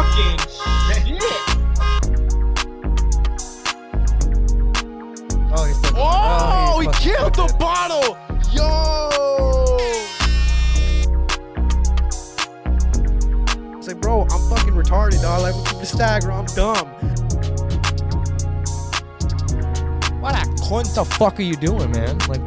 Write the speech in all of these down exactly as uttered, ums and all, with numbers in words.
fucking shit. Oh, he's still Oh, oh, he he's killed the fucking- bottle. Yo. It's like, bro, I'm fucking retarded, dog. Like, keep the stagger. I'm dumb. What the fuck are you doing, man? Like,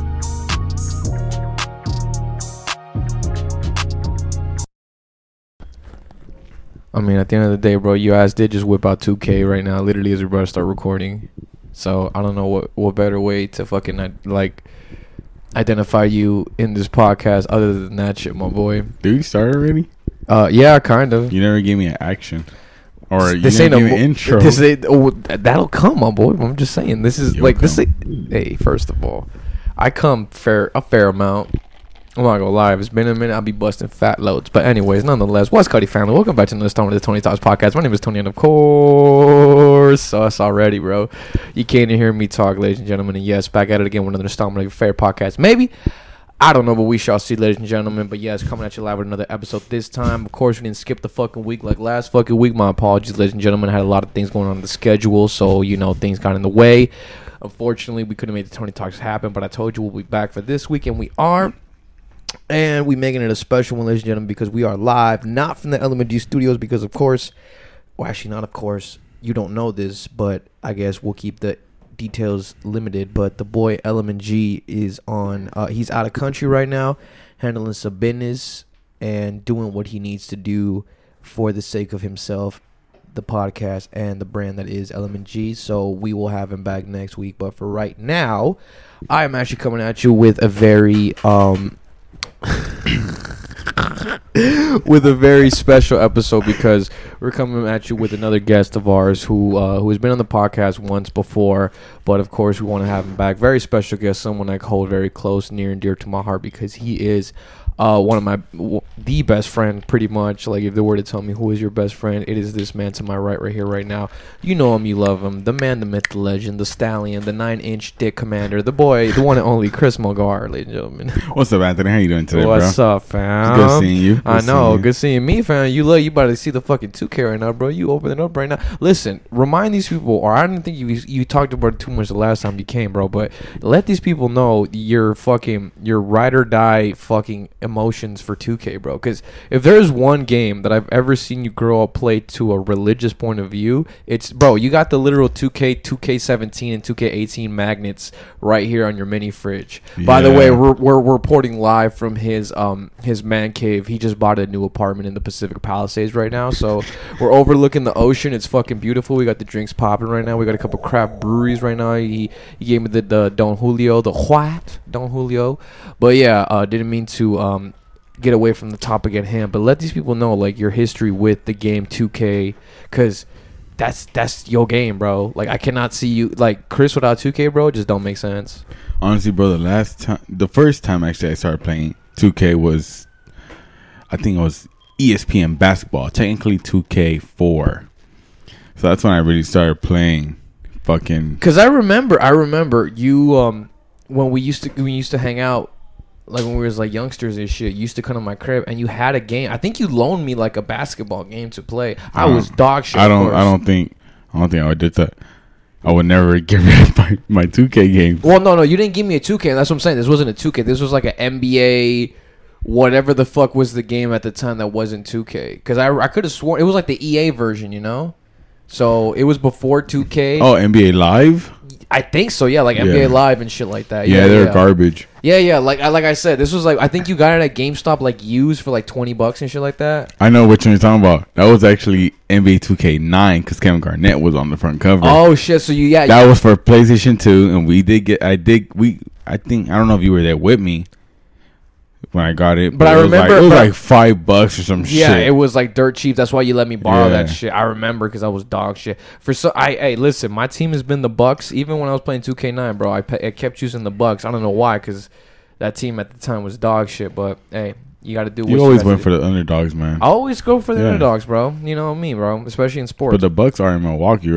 I mean, at the end of the day, bro, you guys did just whip out two K right now, literally as we're about to start recording. So I don't know what what better way to fucking like identify you in this podcast other than that shit, my boy. Dude, you started already? Uh, yeah, kind of. You never gave me an action. Or you This never ain't gave a me an intro. This ain't, oh, that'll come, my boy. I'm just saying. This is You'll like this. come. Ain't, hey, first of all, I come fair a fair amount. I'm not gonna lie. If it's been a minute, I'll be busting fat loads. But anyways, nonetheless, what's Cuddy family? Welcome back to another installment of the Tony Talks podcast. My name is Tony, and of course, us already, bro. You came to hear me talk, ladies and gentlemen. And yes, back at it again with another installment of your favorite podcast. Maybe. I don't know, but we shall see, ladies and gentlemen. But yes, coming at you live with another episode this time. Of course, we didn't skip the fucking week like last fucking week. My apologies, ladies and gentlemen. I had a lot of things going on in the schedule, so, you know, things got in the way. Unfortunately, we couldn't make the Tony Talks happen, but I told you we'll be back for this week, and we are. And we making it a special one, ladies and gentlemen, because we are live, not from the Element G Studios, because, of course, well, actually, not of course, you don't know this, but I guess we'll keep the details limited. But the boy Element G is on uh he's out of country right now, handling some business and doing what he needs to do for the sake of himself, the podcast, and the brand that is Element G. So we will have him back next week, but for right now, I am actually coming at you with a very um with a very special episode, because we're coming at you with another guest of ours who uh, who has been on the podcast once before, but of course we want to have him back. Very special guest, someone I hold very close, near and dear to my heart, because he is uh, one of my w- the best friend, pretty much. Like, if they were to tell me who is your best friend, it is this man to my right, right here, right now. You know him, you love him, the man, the myth, the legend, the stallion, the nine-inch dick commander, the boy, the one and only Chris Mulgar, ladies and gentlemen. What's up, Anthony? How you doing today, What's bro? up, fam? It's good seeing you. Good I know, seeing you. good seeing me, fam. You look, you about to see the fucking two K right now, bro. You open it up right now. Listen, remind these people, or I didn't think you you talked about it too much the last time you came, bro. But let these people know your fucking your ride or die fucking emotions for two K, bro. Because if there's one game that I've ever seen you grow up play to a religious point of view, it's, bro, you got the literal two K, two K seventeen, and two K eighteen magnets right here on your mini fridge. By the Yeah. way, we're, we're we're reporting live from his um his man cave. He just bought a new apartment in the Pacific Palisades right now, so we're overlooking the ocean. It's fucking beautiful. We got the drinks popping right now. We got a couple craft breweries right now. He he gave me the, the Don Julio, the what Don Julio, but yeah, uh, didn't mean to um get away from the topic at hand, but let these people know like your history with the game two K, because that's that's your game, bro. Like, I cannot see you like Chris without two K, bro. Just don't make sense. Honestly, bro, the last time, the first time actually I started playing two K was, I think it was E S P N basketball, technically two K four. So that's when I really started playing fucking. Because I remember, I remember you um when we used to we used to hang out, like when we was like youngsters and shit. You used to come to my crib and you had a game. I think you loaned me like a basketball game to play. I Um, was dog shit. I of don't. course. I don't think. I don't think I would do that. I would never get rid of my, my two K games. Well, no, no, you didn't give me a two K. That's what I'm saying. This wasn't a two K. This was like an N B A, whatever the fuck was the game at the time that wasn't two K. Because I, I could have sworn it was like the E A version, you know? So it was before two K. Oh, N B A Live? I think so, yeah, like N B A Yeah. Live and shit like that. Yeah, Yeah, they're yeah. garbage. Yeah, yeah, like I like I said, this was like, I think you got it at GameStop like used for like twenty bucks and shit like that. I know which one you're talking about. That was actually N B A two K nine because Kevin Garnett was on the front cover. Oh shit, so you yeah, That you, was for PlayStation two, and we did get. I did. We. I think. I don't know if you were there with me when I got it, But I it was remember- Like, it was but- like five bucks or some yeah, shit. it was like dirt cheap. That's why you let me borrow Yeah. that shit. I remember because I was dog shit. For so, I hey, listen, my team has been the Bucks. Even when I was playing two K nine, bro, I, pe- I kept choosing the Bucks. I don't know why, because that team at the time was dog shit. But hey, you got to do. You what always gotta went do. for the underdogs, man. I always go for the Yeah. underdogs, bro. You know me, bro. Especially in sports. But the Bucks are in Milwaukee, right?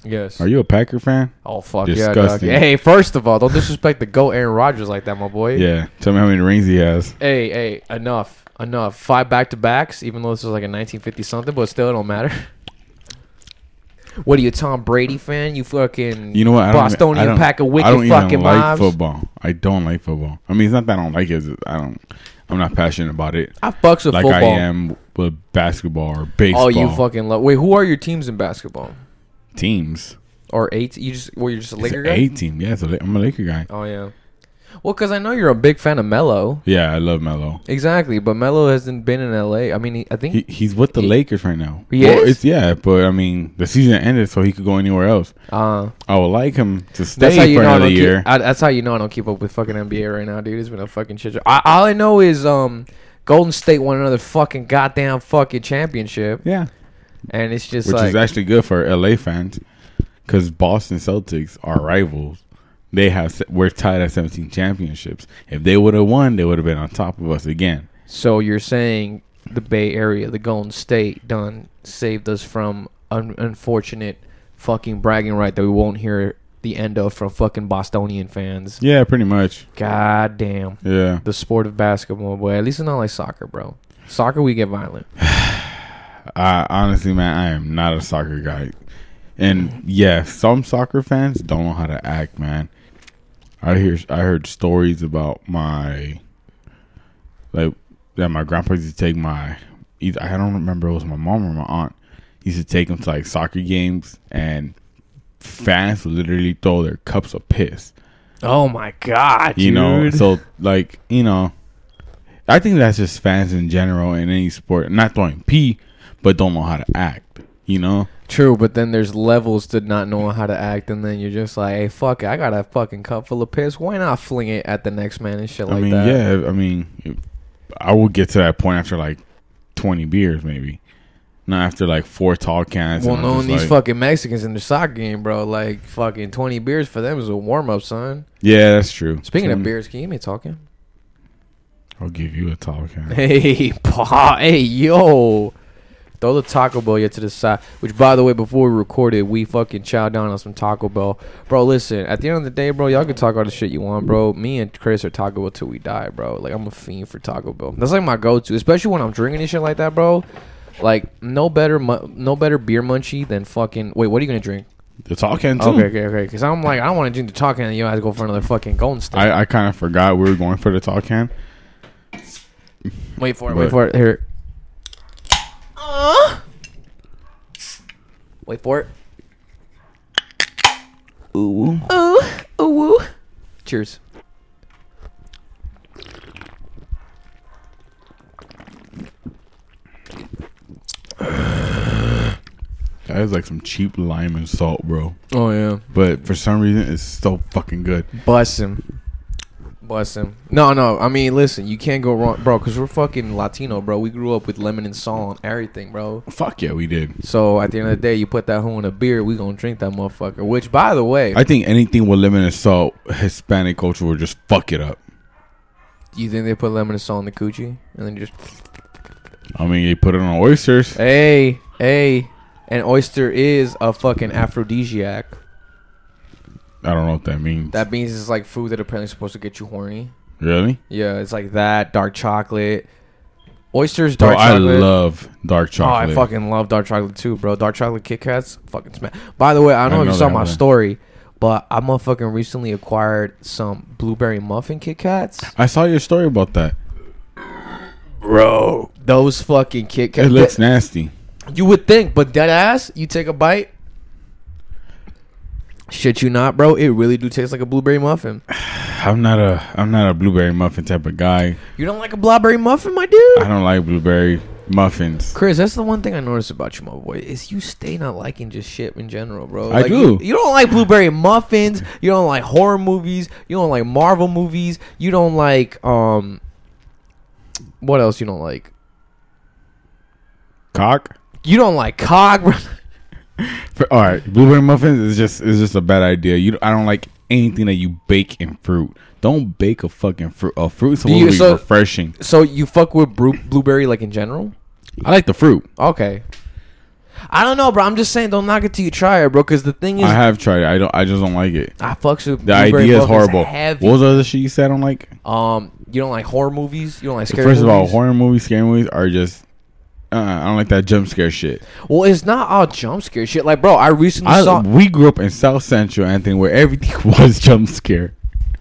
Yes. Are you a Packer fan? Oh fuck yeah, dog. Disgusting. Hey, first of all, don't disrespect the GOAT Aaron Rodgers like that, my boy. Yeah. Tell me how many rings he has. Hey, hey, enough, enough. Five back to backs, even though this was like a nineteen fifty something, but still, it don't matter. What are you, a Tom Brady fan? You fucking You know what? I don't, Bostonian I don't, pack of I wicked don't fucking even like mobs. football. I don't like football. I mean, it's not that I don't like it. it's- I don't. I'm not passionate about it I fucks with like football. I am with basketball or baseball. Oh, you fucking love. Wait, who are your teams in basketball? teams. Or eight? You just were you just a It's Laker an guy? A team. Yeah, so I'm a Laker guy. Oh yeah. Well, because I know you're a big fan of Melo. Yeah, I love Melo. Exactly, but Melo hasn't been in L A. I mean, he, I think He, he's with the He- Lakers right now. He Well, is? It's, yeah, but I mean, the season ended, so he could go anywhere else. uh, I would like him to stay that's how you for know I another don't year. keep. I, that's how you know I don't keep up with fucking N B A right now, dude. It's been a fucking shit show. I, all I know is um, Golden State won another fucking goddamn fucking championship, yeah, and it's just which like is actually good for L A fans because Boston Celtics are rivals. They have se- we're tied at seventeen championships. If they would have won, they would have been on top of us again. so you're saying the Bay Area, the Golden State, done saved us from an unfortunate fucking bragging right that we won't hear the end of from fucking Bostonian fans. Yeah, pretty much. God damn. Yeah, The sport of basketball, boy. At least it's not like soccer, bro. Soccer, we get violent. I honestly, man, I am not a soccer guy, and yeah, some soccer fans don't know how to act, man. I hear I heard stories about my like that my grandpa used to take my either I don't remember it was my mom or my aunt used to take them to like soccer games and fans would literally throw their cups of piss. Oh my god, You dude. know, so like you know, I think that's just fans in general in any sport, not throwing pee, but don't know how to act. You know. True, but then there's levels to not knowing how to act, and then you're just like, hey, fuck it, I got a fucking cup full of piss. Why not fling it at the next man and shit I like mean, that? yeah. I mean, if- I would get to that point after like twenty beers, maybe. Not after like four tall cans. Well, and I'm knowing just these like- fucking Mexicans in the soccer game, bro, like fucking twenty beers for them is a warm up, son. Yeah, that's true. Speaking of So, beers, can you hear me talking? I'll give you a tall can. Hey, pa, hey, yo. Throw the Taco Bell yet to the side. Which, by the way, before we recorded, we fucking chowed down on some Taco Bell. Bro, listen, at the end of the day, bro, y'all can talk all the shit you want, bro. Me and Chris are Taco Bell till we die, bro. Like, I'm a fiend for Taco Bell. That's like my go-to, especially when I'm drinking and shit like that, bro. Like, no better mu- no better beer munchie than fucking... Wait, what are you going to drink? The tall can too. Okay, okay, okay. Because I'm like, I don't want to drink the Taco Can and you have to go for another fucking Golden State. I, I kind of forgot we were going for the tall can. wait for it, But- wait for it. Here. Uh. Wait for it. Ooh. Ooh, ooh, woo. Cheers. That is like some cheap lime and salt, bro. Oh yeah, But for some reason, it's so fucking good. bust him, bust him. No, no. I mean, listen, you can't go wrong, bro. Because we're fucking Latino, bro. We grew up with lemon and salt on everything, bro. Fuck yeah, we did. So at the end of the day, you put that hoe in a beer, we gonna drink that motherfucker. Which, by the way, I think anything with lemon and salt, Hispanic culture will just fuck it up. you think they put lemon and salt in the coochie and then just I mean, they put it on oysters. hey, hey. An oyster is a fucking aphrodisiac. I don't know what that means. That means it's like food that apparently is supposed to get you horny. Really? Yeah, it's like that. Dark chocolate. Oysters, Bro, dark I chocolate. love dark Oh, chocolate. I fucking love dark chocolate too, bro. Dark chocolate Kit Kats, fucking smash. By the way, I don't know I if you know saw that my one. story, but I motherfucking recently acquired some blueberry muffin Kit Kats. I saw your story about that. Bro, those fucking Kit Kats. It looks nasty. You would think, but dead ass, you take a bite. Shit you not, bro. It really do taste like a blueberry muffin. I'm not a I'm not a blueberry muffin type of guy. You don't like a blueberry muffin, my dude? I don't like blueberry muffins. Chris, that's the one thing I noticed about you, my boy, is you stay not liking just shit in general, bro. I Like, do. You, you don't like blueberry muffins. You don't like horror movies. You don't like Marvel movies. You don't like um. What else you don't like? Cock? You don't like cock. bro. For- all right, blueberry muffins is just is just a bad idea. You I don't like anything that you bake in fruit. Don't bake a fucking fruit. A fruit's supposed You- to be so- refreshing. So you fuck with bru- blueberry like in general? I like the fruit. Okay. I don't know, bro. I'm just saying, don't knock it till you try it, bro. Because the thing is, I have tried it. I don't. I just don't like it. I fucks with The Blueberry idea is Muffins horrible. heavy. What was the other shit you said? I don't like. Um, you don't like horror movies? You don't like scary First of all, movies? horror movies, scary movies are just. Uh, I don't like that jump scare shit. Well, it's not all jump scare shit. Like, bro, I recently I, saw. we grew up in South Central, Anthony, where everything was jump scare.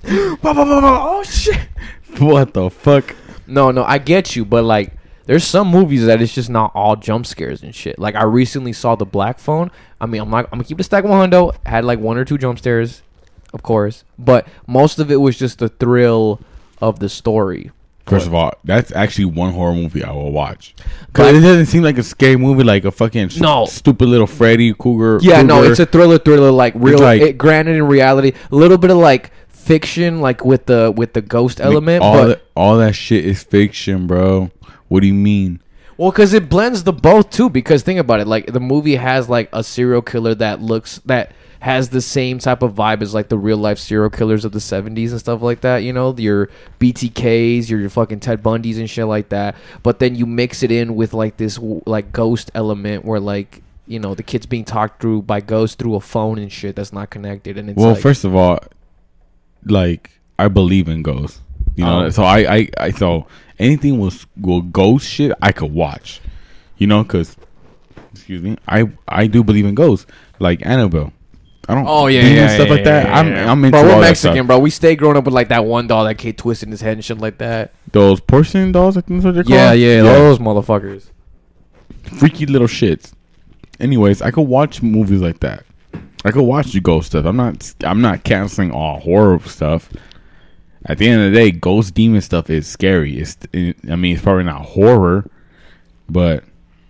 Oh shit! What the fuck? No, no, I get you, but like, there's some movies that it's just not all jump scares and shit. Like, I recently saw The Black Phone. I mean, I'm not. I'm gonna keep it stack one hundo. Had like one or two jump scares, of course, but most of it was just the thrill of the story. First of all, that's actually one horror movie I will watch. Black- Cause it doesn't seem like a scary movie, like a fucking st- No. stupid little Freddy Cougar. Yeah, no, Krueger. it's a thriller, thriller, like real. like- it, granted, in reality, a little bit of like fiction, like with the with the ghost Like, element. all but that, all that shit is fiction, bro. What do you mean? well, because it blends the both too. Because think about it, like the movie has like a serial killer that looks that has the same type of vibe as like the real life serial killers of the seventies and stuff like that. You know, your B T Ks, your, your fucking Ted Bundys and shit like that. But then you mix it in with like this w- like ghost element where like, you know, the kid's being talked through by ghosts through a phone and shit that's not connected. And it's Well, like, first of all, like I believe in ghosts, you know. Oh. So I, I, I, so anything with, with ghost shit, I could watch, you know, because excuse me, I, I do believe in ghosts, like Annabelle. I don't. oh yeah, demons, yeah, stuff yeah, like yeah, that. yeah, I'm, yeah. I'm into bro, all we're that Mexican, stuff. bro. We stay growing up with like that one doll that Kate twisted in his head and shit like that. Those porcelain dolls, I think that's what they're called. Yeah, yeah, those motherfuckers. freaky little shits. Anyways, I could watch movies like that. I could watch the ghost stuff. I'm not. I'm not canceling all horror stuff. At the end of the day, ghost demon stuff is scary. It's. It, I mean, it's probably not horror, but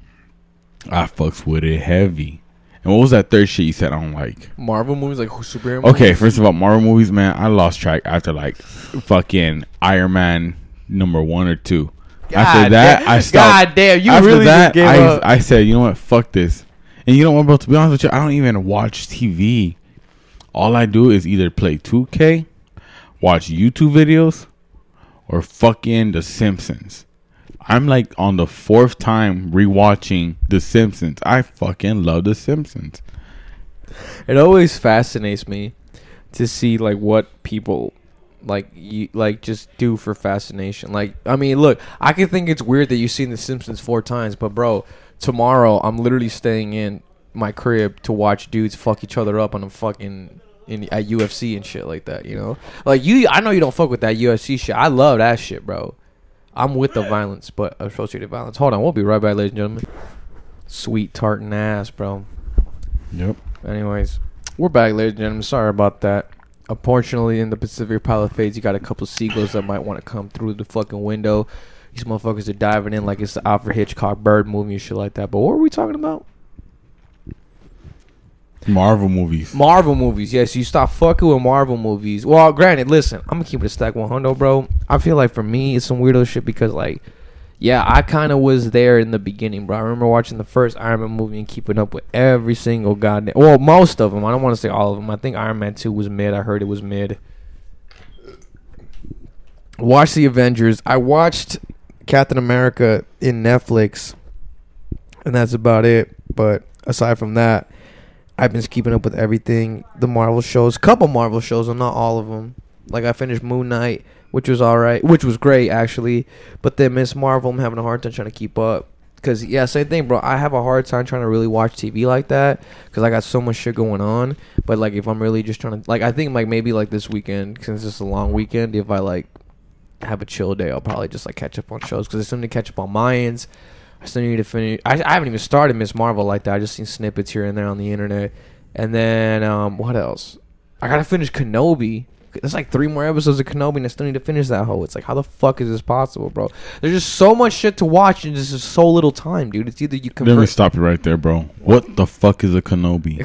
I fucks with it heavy. And what was that third shit you said I don't like? Marvel movies, like superhero movies. Okay, first of all, Marvel movies, man, I lost track after like fucking Iron Man number one or two. after that, damn, I stopped. God damn, you after really that, just gave I up. I said, you know what, fuck this. And you know what, bro? To be honest with you, I don't even watch T V. All I do is either play two K, watch YouTube videos, or fucking The Simpsons. I'm like on the fourth time rewatching The Simpsons. I fucking love The Simpsons. It always fascinates me to see like what people like you like just do for fascination. Like, I mean, look, I can think it's weird that you've seen The Simpsons four times, but bro, tomorrow I'm literally staying in my crib to watch dudes fuck each other up on a fucking in at U F C and shit like that. You know, like you, I know you don't fuck with that U F C shit. I love that shit, bro. I'm with the violence, but associated violence. Hold on, we'll be right back, ladies and gentlemen. Sweet tartan ass, bro. Yep. Anyways, we're back, ladies and gentlemen. Sorry about that. Unfortunately, in the Pacific Palisades, you got a couple seagulls that might want to come through the fucking window. These motherfuckers are diving in like it's the Alfred Hitchcock bird movie and shit like that. But what were we talking about? Marvel movies. Marvel movies. Yes, you stop fucking with Marvel movies. Well, granted, listen, I'm gonna keep it a stack one hundred, bro. I feel like for me, it's some weirdo shit because, like, yeah, I kind of was there in the beginning, bro. I remember watching the first Iron Man movie and keeping up with every single goddamn, well, most of them. I don't want to say all of them. I think Iron Man two was mid. I heard it was mid. Watched the Avengers. I watched Captain America in Netflix, and that's about it. But aside from that, I've been keeping up with everything. The Marvel shows, couple Marvel shows, and not all of them. Like, I finished Moon Knight, which was alright, which was great actually. But then Miss Marvel, I'm having a hard time trying to keep up. Cause yeah, same thing, bro. I have a hard time trying to really watch T V like that, cause I got so much shit going on. But like, if I'm really just trying to, like, I think like maybe like this weekend, since it's a long weekend, if I like have a chill day, I'll probably just like catch up on shows. Cause I still need to catch up on Mayans. I still need to finish. I, I haven't even started Miss Marvel like that. I just seen snippets here and there on the internet. And then um, what else? I gotta finish Kenobi. There's like three more episodes of Kenobi, and I still need to finish that whole. It's like, how the fuck is this possible, bro? There's just so much shit to watch, and there's just so little time, dude. It's either you Let me convert. stop you right there, bro. What the fuck is a Kenobi?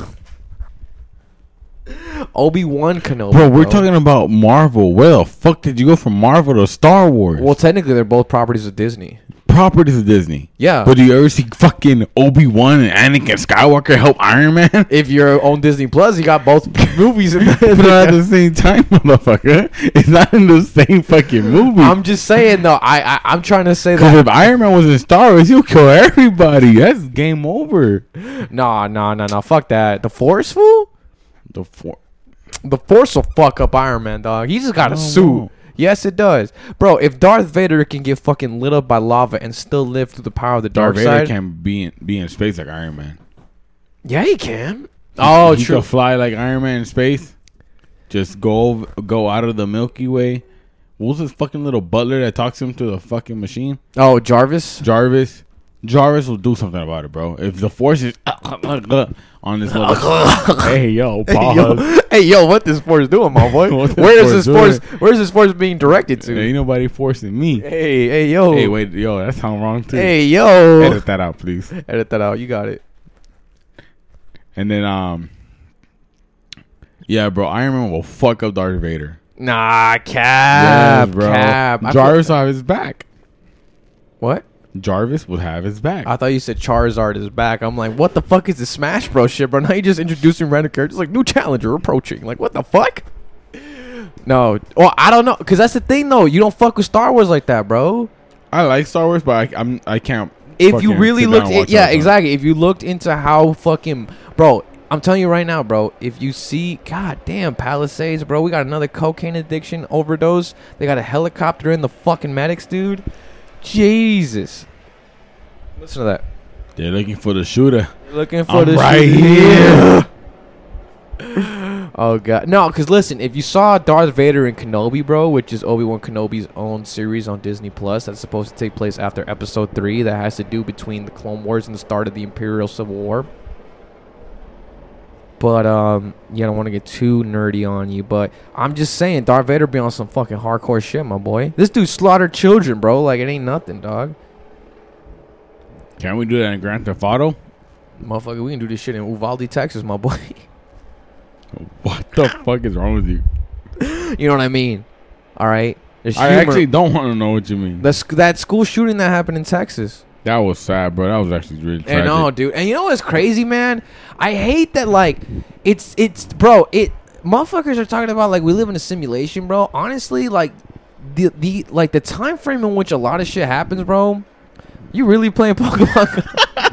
Obi-Wan Kenobi, Bro, we're talking about Marvel. Where the fuck did you go from Marvel to Star Wars? Well, technically, they're both properties of Disney. properties of Disney. Yeah. But do you ever see fucking Obi-Wan and Anakin Skywalker help Iron Man? If you're on Disney Plus, you got both movies in But there. at the same time, motherfucker, it's not in the same fucking movie. I'm just saying though. I, I I'm trying to say Because that. if Iron Man was in Star Wars, he'll kill everybody. That's game over. Nah, nah, nah, nah. Fuck that. The Force, fool. The four. The Force will fuck up Iron Man, dog. He just got a No, it suit. won't. Yes, it does, bro. If Darth Vader can get fucking lit up by lava and still live through the power of the Darth dark Vader side, can be in, be in space like Iron Man. yeah, he can. Oh, he true. can fly like Iron Man in space. Just go over, go out of the Milky Way. What was this fucking little butler that talks him to the fucking machine? Oh, Jarvis. Jarvis. Jarvis will do something about it, bro. If the Force is on this little, hey yo, Hey pause. yo, hey yo, what this Force doing, my boy? What this Where is Force this doing? Force? Where's this Force being directed to? Ain't nobody forcing me. Hey, hey, yo. Hey, wait, yo, that sound wrong too. Hey, yo. Edit that out, please. Edit that out. You got it. And then, um, yeah, bro, Iron Man will fuck up Darth Vader. Nah, cap, Yes, bro. cap. I Jarvis will have his back. What? Jarvis will have his back. I thought you said Charizard is back. I'm like, what the fuck is this Smash Bros shit, bro? Now you just introducing random characters like new challenger approaching. Like, what the fuck? No, well, I don't know, cause that's the thing though. You don't fuck with Star Wars like that, bro. I like Star Wars, but I, I'm I can't. If you fucking really sit down looked, and at, watch yeah, all the time. exactly. If you looked into how fucking, bro, I'm telling you right now, bro. If you see, god damn, Palisades, bro, we got another cocaine addiction overdose. They got a helicopter in the fucking medics, dude. Jesus. Listen to that. They're looking for the shooter. Looking for I'm the right shooter. here. Oh god, no, because listen, if you saw Darth Vader and Kenobi, bro, which is Obi-Wan Kenobi's own series on Disney Plus, that's supposed to take place after Episode Three, that has to do between the Clone Wars and the start of the Imperial Civil War. But um, yeah, I don't want to get too nerdy on you, but I'm just saying, Darth Vader be on some fucking hardcore shit, my boy. This dude slaughtered children, bro. Like it ain't nothing, dog. Can we do that in Grand Theft Auto? Motherfucker, we can do this shit in Uvalde, Texas, my boy. What the fuck is wrong with you? You know what I mean? All right. There's I humor. actually don't want to know what you mean. The sc- that school shooting that happened in Texas. That was sad, bro. That was actually really I tragic. know, dude. And you know what's crazy, man? I hate that, like, it's, it's, bro, it, motherfuckers are talking about, like, we live in a simulation, bro. Honestly, like, the, the, like, the time frame in which a lot of shit happens, bro, you really playing Pokemon?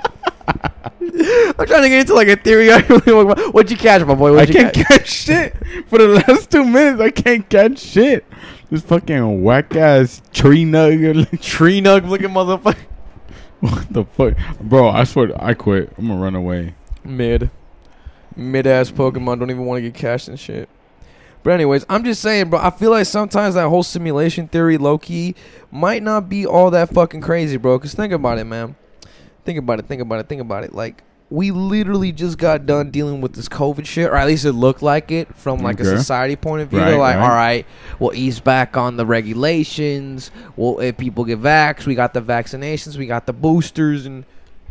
I'm trying to get into, like, a theory. What'd you catch, my boy? I What'd you can't catch? catch shit. For the last two minutes, I can't catch shit. This fucking whack ass tree nugget. Tree nug looking motherfucker. What the fuck? Bro, I swear, to- I quit. I'm gonna run away. Mid. Mid-ass Pokemon don't even want to get cashed and shit. But anyways, I'm just saying, bro, I feel like sometimes that whole simulation theory, low-key, might not be all that fucking crazy, bro. Because think about it, man. Think about it, think about it, think about it. Like, we literally just got done dealing with this COVID shit, or at least it looked like it from, like, Okay. a society point of view. Right, They're like, right. all right, we'll ease back on the regulations. Well, if people get vaxxed, we got the vaccinations, we got the boosters, and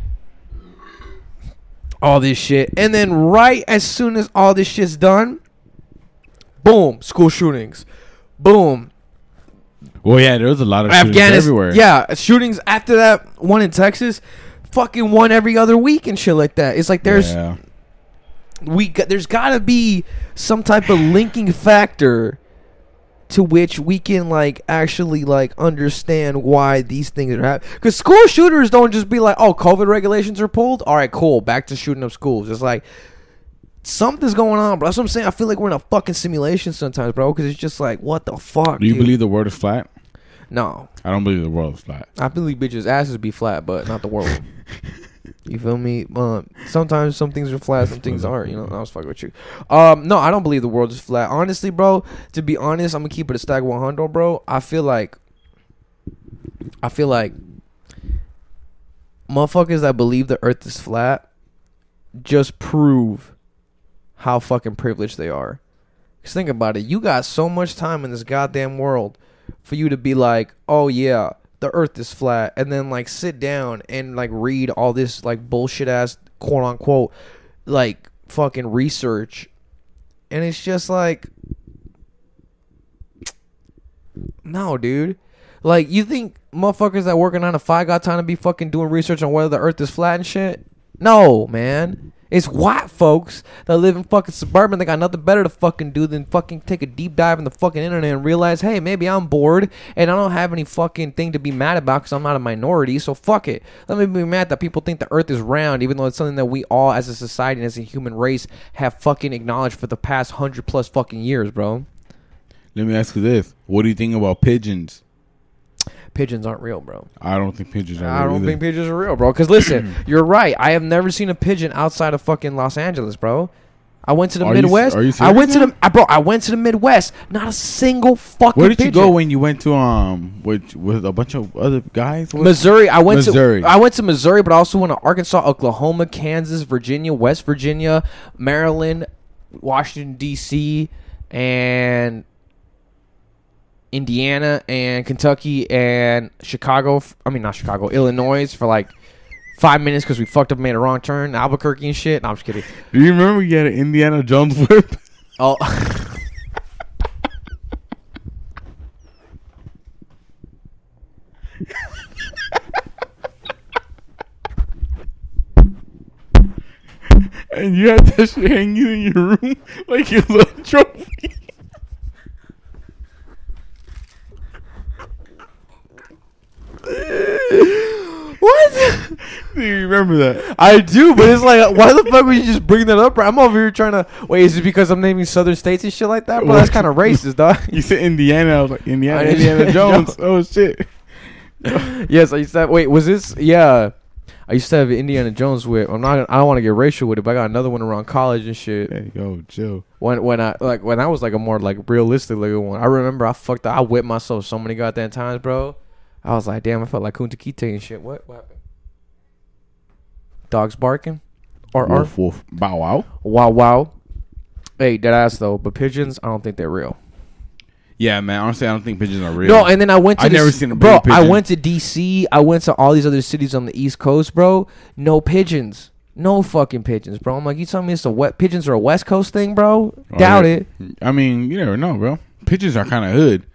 all this shit. And then right as soon as all this shit's done, boom, school shootings. Boom. Well, yeah, there was a lot of shootings Afghanistan. everywhere. Yeah, shootings after that one in Texas, fucking one every other week and shit like that. It's like there's Yeah. we got, there's got to be some type of linking factor to which we can like actually like understand why these things are happening. Because school shooters don't just be like, oh, COVID regulations are pulled. All right, cool, back to shooting up schools. It's like something's going on, bro. That's what I'm saying. I feel like we're in a fucking simulation sometimes, bro. Because it's just like, what the fuck? Do you dude? believe the world is flat? No, I don't believe the world is flat. I believe bitches' asses be flat, but not the world. You feel me? Uh, sometimes some things are flat, some things aren't. You know, I was fucking with you. Um, no, I don't believe the world is flat. Honestly, bro. To be honest, I'm gonna keep it a stack one hundred, bro. I feel like, I feel like, motherfuckers that believe the Earth is flat just prove how fucking privileged they are. Cause think about it. You got so much time in this goddamn world for you to be like, oh yeah, the Earth is flat, and then like sit down and like read all this like bullshit ass quote unquote like fucking research, and it's just like, no, dude. Like, you think motherfuckers that working nine to five got time to be fucking doing research on whether the earth is flat and shit? No, man. It's white folks that live in fucking suburban. They got nothing better to fucking do than fucking take a deep dive in the fucking internet and realize, hey, maybe I'm bored and I don't have any fucking thing to be mad about because I'm not a minority. So fuck it. Let me be mad that people think the earth is round, even though it's something that we all as a society and as a human race have fucking acknowledged for the past hundred plus fucking years, bro. Let me ask you this. What do you think about pigeons? Pigeons aren't real, bro. I don't think pigeons are real. I don't either. think pigeons are real, bro. Because listen, you're right. I have never seen a pigeon outside of fucking Los Angeles, bro. I went to the Are you- Midwest. are you I went to serious the, I, bro. I went to the Midwest. Not a single fucking. Where did you pigeon. go when you went to um with with a bunch of other guys? What- Missouri. I went Missouri. to I went to Missouri, but I also went to Arkansas, Oklahoma, Kansas, Virginia, West Virginia, Maryland, Washington D C, and Indiana and Kentucky and Chicago. I mean, not Chicago, Illinois for like five minutes because we fucked up, and made a wrong turn, Albuquerque and shit. No, I'm just kidding. Do you remember you had an Indiana Jones whip? Oh. And you had that shit hanging in your room like it was a trophy. What? Do you remember that? I do, but it's like, why the fuck would you just bring that up? Bro? I'm over here trying to. Wait, is it because I'm naming southern states and shit like that? Bro, that's kind of racist, dog. You said Indiana. I was like, Indiana, I- Indiana Jones. Oh, shit. Yes, I used to have. Wait, was this? Yeah. I used to have an Indiana Jones whip. I'm not. I don't want to get racial with it, but I got another one around college and shit. Hey, yo, chill. When when I like when I was like a more like realistic looking one. I remember I fucked up. I whipped myself so many goddamn times, bro. I was like, damn, I felt like Kunta Kinte and shit. What? What happened? Dogs barking? Or or Wolf, wolf, bow wow. wow wow. Hey, dead ass though. But pigeons, I don't think they're real. Yeah, man. Honestly, I don't think pigeons are real. No, and then I went to I this- never seen a bro. baby I pigeon. went to D C. I went to all these other cities on the East Coast, bro. No pigeons. No fucking pigeons, bro. I'm like, you telling me it's a wet pigeons are a West Coast thing, bro? Oh, Doubt yeah. it. I mean, you never know, bro. Pigeons are kind of hood.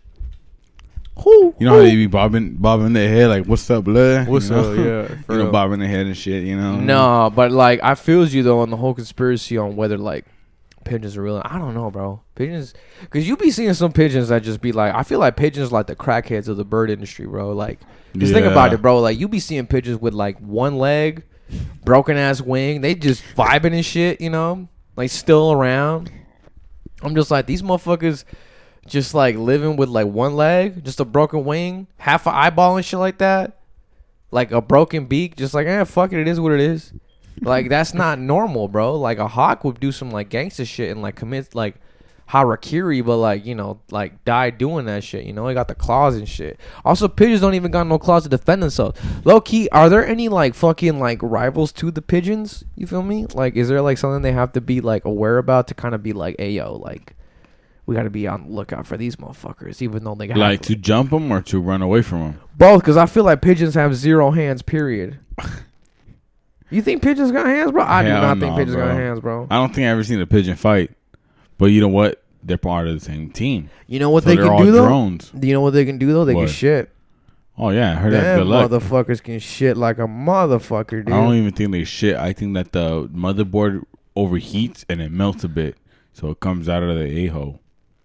Who? You know how they be bobbing, bobbing their head like, "What's up, blood?" What's you know? up? Yeah, for you know, real. bobbing their head and shit. You know. No, but like I feels you though on the whole conspiracy on whether like pigeons are real. I don't know, bro. Pigeons, because you be seeing some pigeons that just be like, I feel like pigeons like the crackheads of the bird industry, bro. Like, just think Yeah. about it, bro. Like you be seeing pigeons with like one leg, broken ass wing. They just vibing and shit, you know, like still around. I'm just like these motherfuckers. Just like living with like one leg, just a broken wing, half an eyeball and shit like that, like a broken beak. Just like, eh, fuck it, it is what it is. Like that's not normal, bro. Like a hawk would do some like gangster shit and like commit like harakiri, but like you know, like die doing that shit. You know, they got the claws and shit. Also, pigeons don't even got no claws to defend themselves. Low key, are there any like fucking like rivals to the pigeons? You feel me? Like, is there like something they have to be like aware about to kind of be like, ayo, like. We got to be on the lookout for these motherfuckers, even though they got Like to jump them or to run away from them. both. Because I feel like pigeons have zero hands. Period. You think pigeons got hands, bro? I do Hell not think no, pigeons bro. got hands, bro. I don't think I ever seen a pigeon fight. But you know what? They're part of the same team. You know what So they they're can all do though? drones. Do you know what they can do though? They What? can shit. Oh yeah, I heard that's Them good luck. motherfuckers can shit like a motherfucker, dude. I don't even think they shit. I think that the motherboard overheats and it melts a bit, so it comes out of the a hole.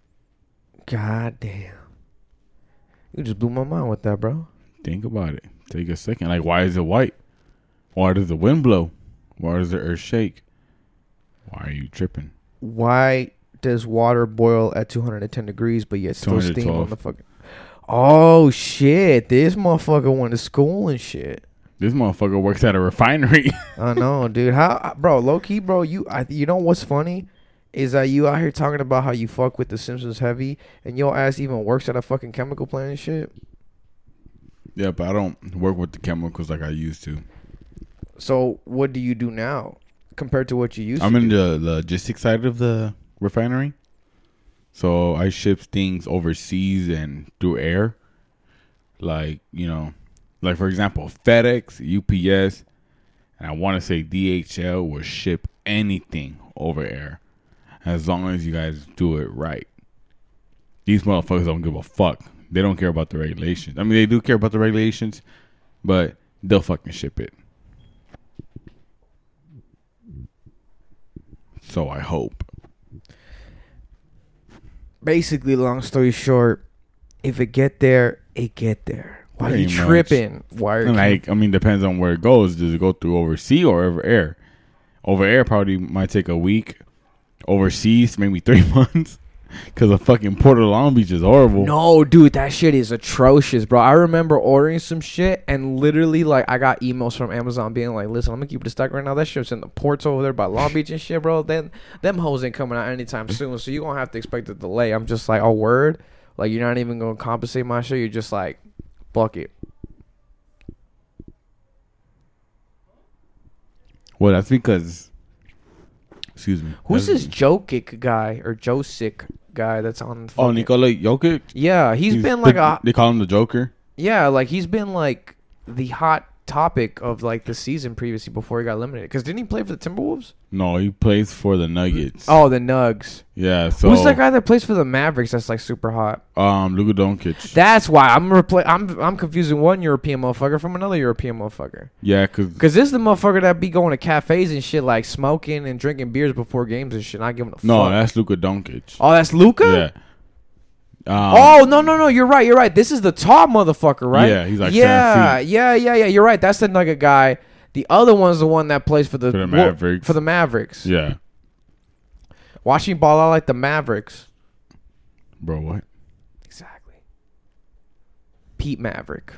God damn. You just blew my mind with that, bro. Think about it. Take a second. Like, why is it white? Why does the wind blow? Why does the earth shake? Why are you tripping? Why does water boil at two hundred ten degrees, but yet still steam on two twelve. the fucking... Oh, shit. This motherfucker went to school and shit. This motherfucker works at a refinery. I know, dude. How, bro? Low key, bro. You, I, you know what's funny is that you out here talking about how you fuck with the Simpsons heavy, and your ass even works at a fucking chemical plant and shit. Yeah, but I don't work with the chemicals like I used to. So what do you do now compared to what you used I'm to? in do? the logistics side of the refinery. So I ship things overseas and through air. Like, you know, like for example, FedEx, U P S, and I want to say D H L will ship anything over air as long as you guys do it right. These motherfuckers don't give a fuck. They don't care about the regulations. I mean, they do care about the regulations, but they'll fucking ship it. So I hope. Basically, long story short, if it get there, it get there. Why Pretty are you much. tripping? Why are you Like, I mean, depends on where it goes. Does it go through overseas or over air? Over air probably might take a week. Overseas, maybe three months. Because the fucking Port of Long Beach is horrible. No, dude, that shit is atrocious, bro. I remember ordering some shit and literally, like, I got emails from Amazon being like, listen, I'm gonna keep it a stock right now. That shit's in the ports over there by Long Beach and shit, bro. Then them hoes ain't coming out anytime soon, so you gonna have to expect a delay. I'm just like, oh, word? Like, you're not even gonna compensate my shit. You're just like, fuck it. Well, that's because... Excuse me. Who's That's- this Jokic guy or Josic guy that's on the Oh, fucking- Nikola Jokic? Yeah, he's He's been like the- a They call him the Joker? yeah, like he's been like the hot topic of like the season previously before he got eliminated. Because didn't he play for the Timberwolves? No, he plays for the Nuggets. Oh, the Nugs. Yeah, so... Who's that guy that plays for the Mavericks? That's like super hot. Um, Luka Doncic. That's why I'm repla- I'm I'm confusing one European motherfucker from another European motherfucker. Yeah, because... Because this is the motherfucker that be going to cafes and shit, like smoking and drinking beers before games and shit. Not giving a No, fuck. that's Luka Doncic. Oh, that's Luca. Yeah. Um, Oh no no no! You're right. You're right. This is the tall motherfucker, right? Yeah, he's like yeah seven feet. yeah yeah yeah. You're right. That's the Nugget guy. The other one's the one that plays for the, For the Wo- Mavericks. For the Mavericks. Yeah. Watching ball out like the Mavericks. Bro, what? Exactly. Pete Maverick.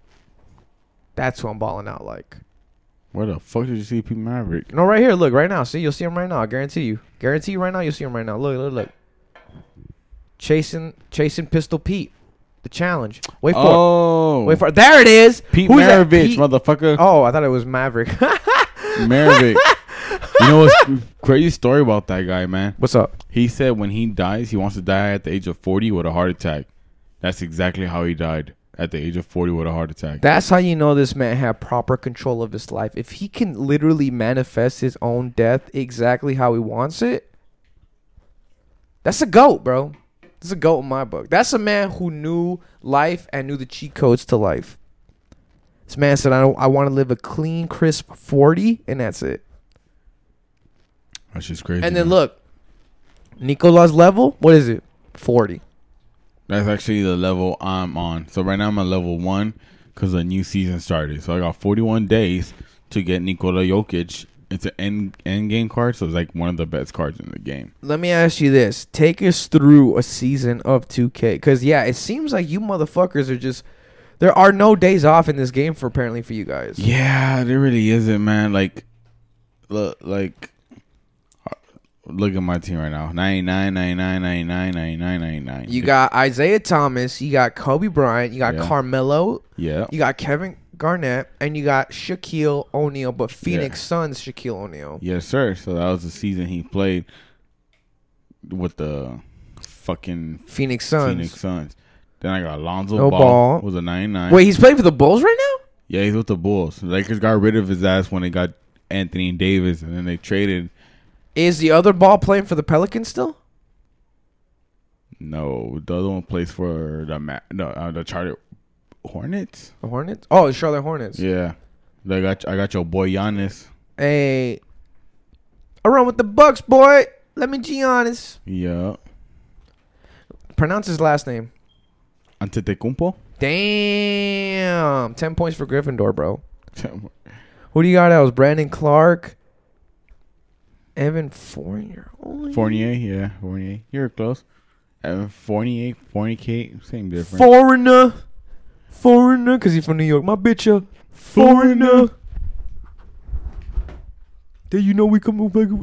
That's who I'm balling out like. Where the fuck did you see Pete Maverick? No, right here. Look, right now. See, you'll see him right now. I guarantee you. Guarantee you right now. You'll see him right now. Look, look, look. Chasing, chasing Pistol Pete. The challenge. Wait for Oh. it. Wait for it. There it is. Pete Who's that? Maravich, Pete- motherfucker. Oh, I thought it was Maverick. Maravich. You know what's crazy story about that guy, man? What's up? He said when he dies, he wants to die at the age of forty with a heart attack. That's exactly how he died. At the age of forty with a heart attack. That's how you know this man had proper control of his life. If he can literally manifest his own death exactly how he wants it, that's a GOAT, bro. That's a GOAT in my book. That's a man who knew life and knew the cheat codes to life. This man said, I, don't, I want to live a clean, crisp forty, and that's it. That's just crazy. And then man. look, Nikola's level, what is it? forty. That's actually the level I'm on. So right now I'm at level one because the new season started. So I got forty-one days to get Nikola Jokic. It's an end, end game card, so it's like one of the best cards in the game. Let me ask you this. Take us through a season of two K. Because, yeah, it seems like you motherfuckers are just... There are no days off in this game for apparently for you guys. Yeah, there really isn't, man. Like, look, like, uh, look at my team right now. ninety-nine, ninety-nine, ninety-nine, ninety-nine, ninety-nine. You got Isaiah Thomas. You got Kobe Bryant. You got Yeah. Carmelo. Yeah. You got Kevin Garnett. And you got Shaquille O'Neal. But Phoenix Yeah. Suns Shaquille O'Neal. Yes, sir. So that was the season he played with the fucking Phoenix Suns. Phoenix Suns. Then I got Alonzo No Ball, ball. was a ninety-nine. Wait, he's playing for the Bulls right now? Yeah, he's with the Bulls. The Lakers got rid of his ass when they got Anthony Davis, and then they traded. Is the other ball playing for the Pelicans still? No, the other one plays for the Ma- no, uh, the Charlotte Hornets. The Hornets? Oh, the Charlotte Hornets. Yeah, they got I got your boy Giannis. Hey, I run with the Bucks, boy. Let me be honest. Yeah, Pronounce his last name. Antetokounmpo. Damn. ten points for Gryffindor, bro. Who do you got else? Brandon Clark. Evan Fournier. Only. Fournier, yeah, Fournier. You're close. Evan Fournier, Fournier, same difference. Foreigner. Foreigner, because he's from New York. My bitch, uh, foreigner. Then you know we come move back.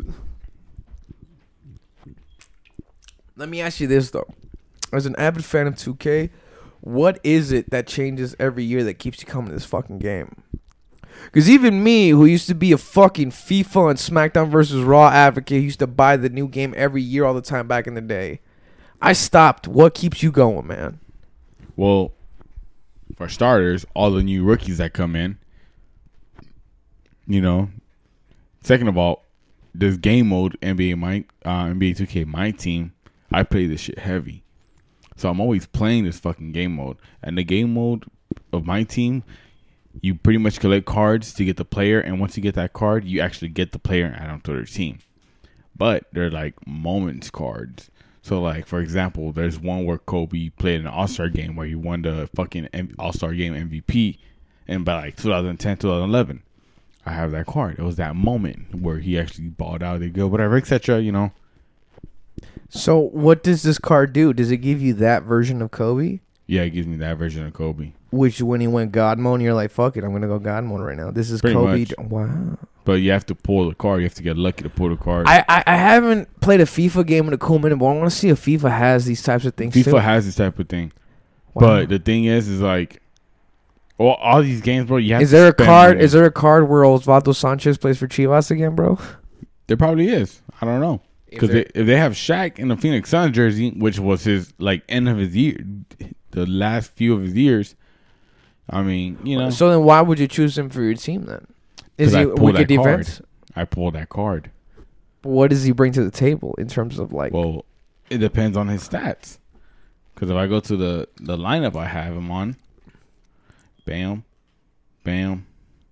Let me ask you this, though. As an avid fan of two K, what is it that changes every year that keeps you coming to this fucking game? Because even me, who used to be a fucking FIFA and SmackDown versus Raw advocate, used to buy the new game every year all the time back in the day, I stopped. What keeps you going, man? Well, for starters, all the new rookies that come in. You know. Second of all, this game mode N B A my uh, N B A two K my team, I play this shit heavy. So I'm always playing this fucking game mode. And the game mode of my team, you pretty much collect cards to get the player. And once you get that card, you actually get the player and add them to their team. But they're like moments cards. So like, for example, there's one where Kobe played an all-star game where he won the fucking M- all-star game M V P. And by like twenty ten, twenty eleven, I have that card. It was that moment where he actually balled out, did good, whatever, et cetera, you know. So what does this card do? Does it give you that version of Kobe? Yeah, it gives me that version of Kobe. Which when he went God mode, you're like, fuck it, I'm gonna go God mode right now. This is Pretty Kobe. much. Wow. But you have to pull the card. You have to get lucky to pull the card. I, I, I haven't played a FIFA game in a cool minute, but I want to see if FIFA has these types of things. FIFA too. has this type of thing. Wow. But the thing is, is like, all, all these games, bro, you have Is to there a spend card? money. Is there a card where Osvaldo Sanchez plays for Chivas again, bro? There probably is. I don't know. Because there- if they have Shaq in the Phoenix Suns jersey, which was his, like, end of his year, the last few of his years, I mean, you know. So then, why would you choose him for your team then? Is 'Cause he I a pulled wicked that card. defense? I pulled that card. What does he bring to the table in terms of like? Well, it depends on his stats. Because if I go to the, the lineup I have him on, bam, bam.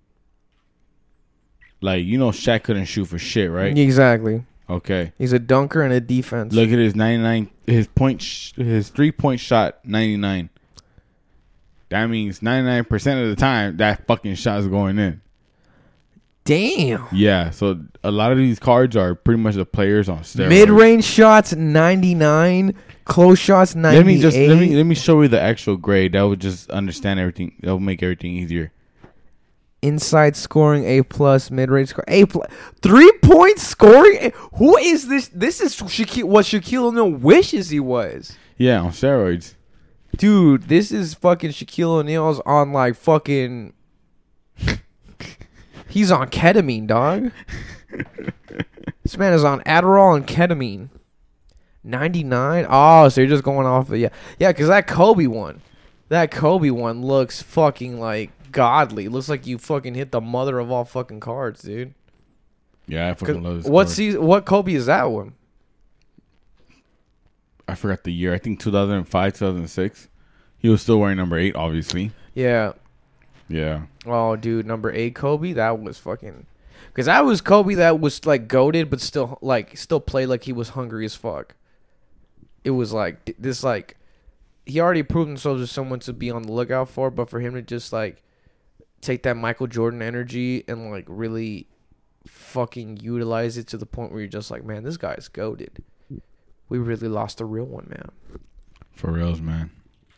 Like, you know, Shaq couldn't shoot for shit, right? Exactly. Okay. He's a dunker and a defense. Look at his ninety-nine, his point, sh- his three point shot, ninety-nine. That means ninety-nine percent of the time that fucking shot is going in. Damn. Yeah, so a lot of these cards are pretty much the players on steroids. Mid-range shots ninety-nine, close shots ninety-eight. Let me just let me let me show you the actual grade. That would just understand everything. That would make everything easier. Inside scoring A plus, mid-range score A plus, three-point scoring. Who is this? This is Shaquille, what Shaquille O'Neal wishes he was. Yeah, on steroids. Dude, this is fucking Shaquille O'Neal's on like fucking. He's on ketamine, dog. This man is on Adderall and ketamine. ninety-nine? Oh, so you're just going off of, yeah. Yeah, because that Kobe one, that Kobe one looks fucking like godly. Looks like you fucking hit the mother of all fucking cards, dude. Yeah, I fucking love this. What card. season, what Kobe is that one? I forgot the year. I think two thousand five, two thousand six. He was still wearing number eight, obviously. Yeah. Yeah. Oh, dude, number eight Kobe, that was fucking. Because that was Kobe that was like goated, but still like still played like he was hungry as fuck. It was like this, like he already proved himself as someone to be on the lookout for, but for him to just like take that Michael Jordan energy and like really fucking utilize it to the point where you're just like, man, this guy's goated. We really lost a real one, man. For reals, man.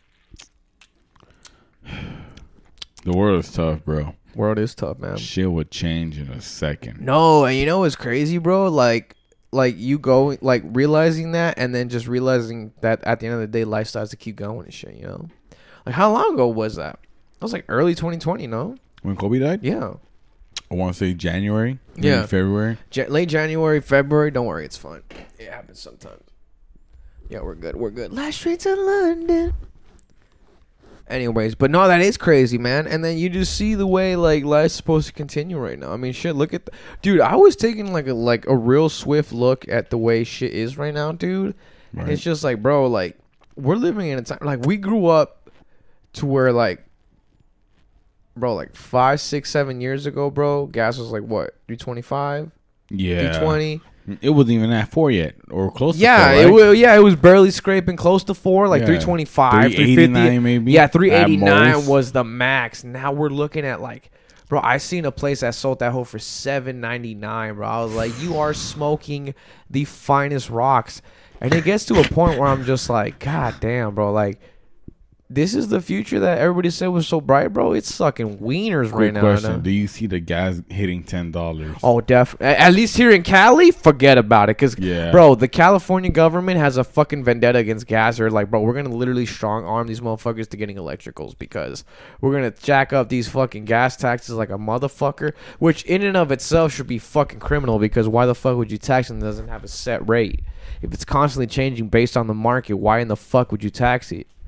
The world is tough, bro. World is tough, man. Shit would change in a second. No, and you know what's crazy, bro? Like, like you go, like realizing that, and then just realizing that at the end of the day, life starts to keep going and shit. You know, like how long ago was that? That was like early twenty twenty, no? When Kobe died? Yeah, I want to say January. Maybe Yeah. February. Ja- late January, February. Don't worry, it's fine. It happens sometimes. Yeah, we're good. We're good. Last street to London. Anyways, but no, that is crazy, man. And then you just see the way like life's supposed to continue right now. I mean, shit. Look at, the, dude. I was taking like a like a real swift look at the way shit is right now, dude. Right. And it's just like, bro, like we're living in a time like we grew up to where like, bro, like five, six, seven years ago, bro, gas was like what, three twenty five, Yeah. three twenty. It wasn't even at four yet, or close. Yeah, to four, it right? was. Yeah, it was barely scraping close to four, like Yeah. three twenty five, three three eighty-nine fifty, maybe. Yeah, three eighty at nine most. was the max. Now we're looking at like, bro, I seen a place that sold that hoe for seven ninety nine, bro. I was like, you are smoking the finest rocks, and it gets to a point where I'm just like, god damn, bro, like. This is the future that everybody said was so bright, bro. It's sucking wieners Quick right now. question: now. do you see the gas hitting ten dollars? Oh, definitely. At least here in Cali, forget about it. Because, Yeah. bro, the California government has a fucking vendetta against gas. They're like, bro, we're going to literally strong arm these motherfuckers to getting electricals because we're going to jack up these fucking gas taxes like a motherfucker, which in and of itself should be fucking criminal because why the fuck would you tax them that doesn't have a set rate? If it's constantly changing based on the market, why in the fuck would you tax it?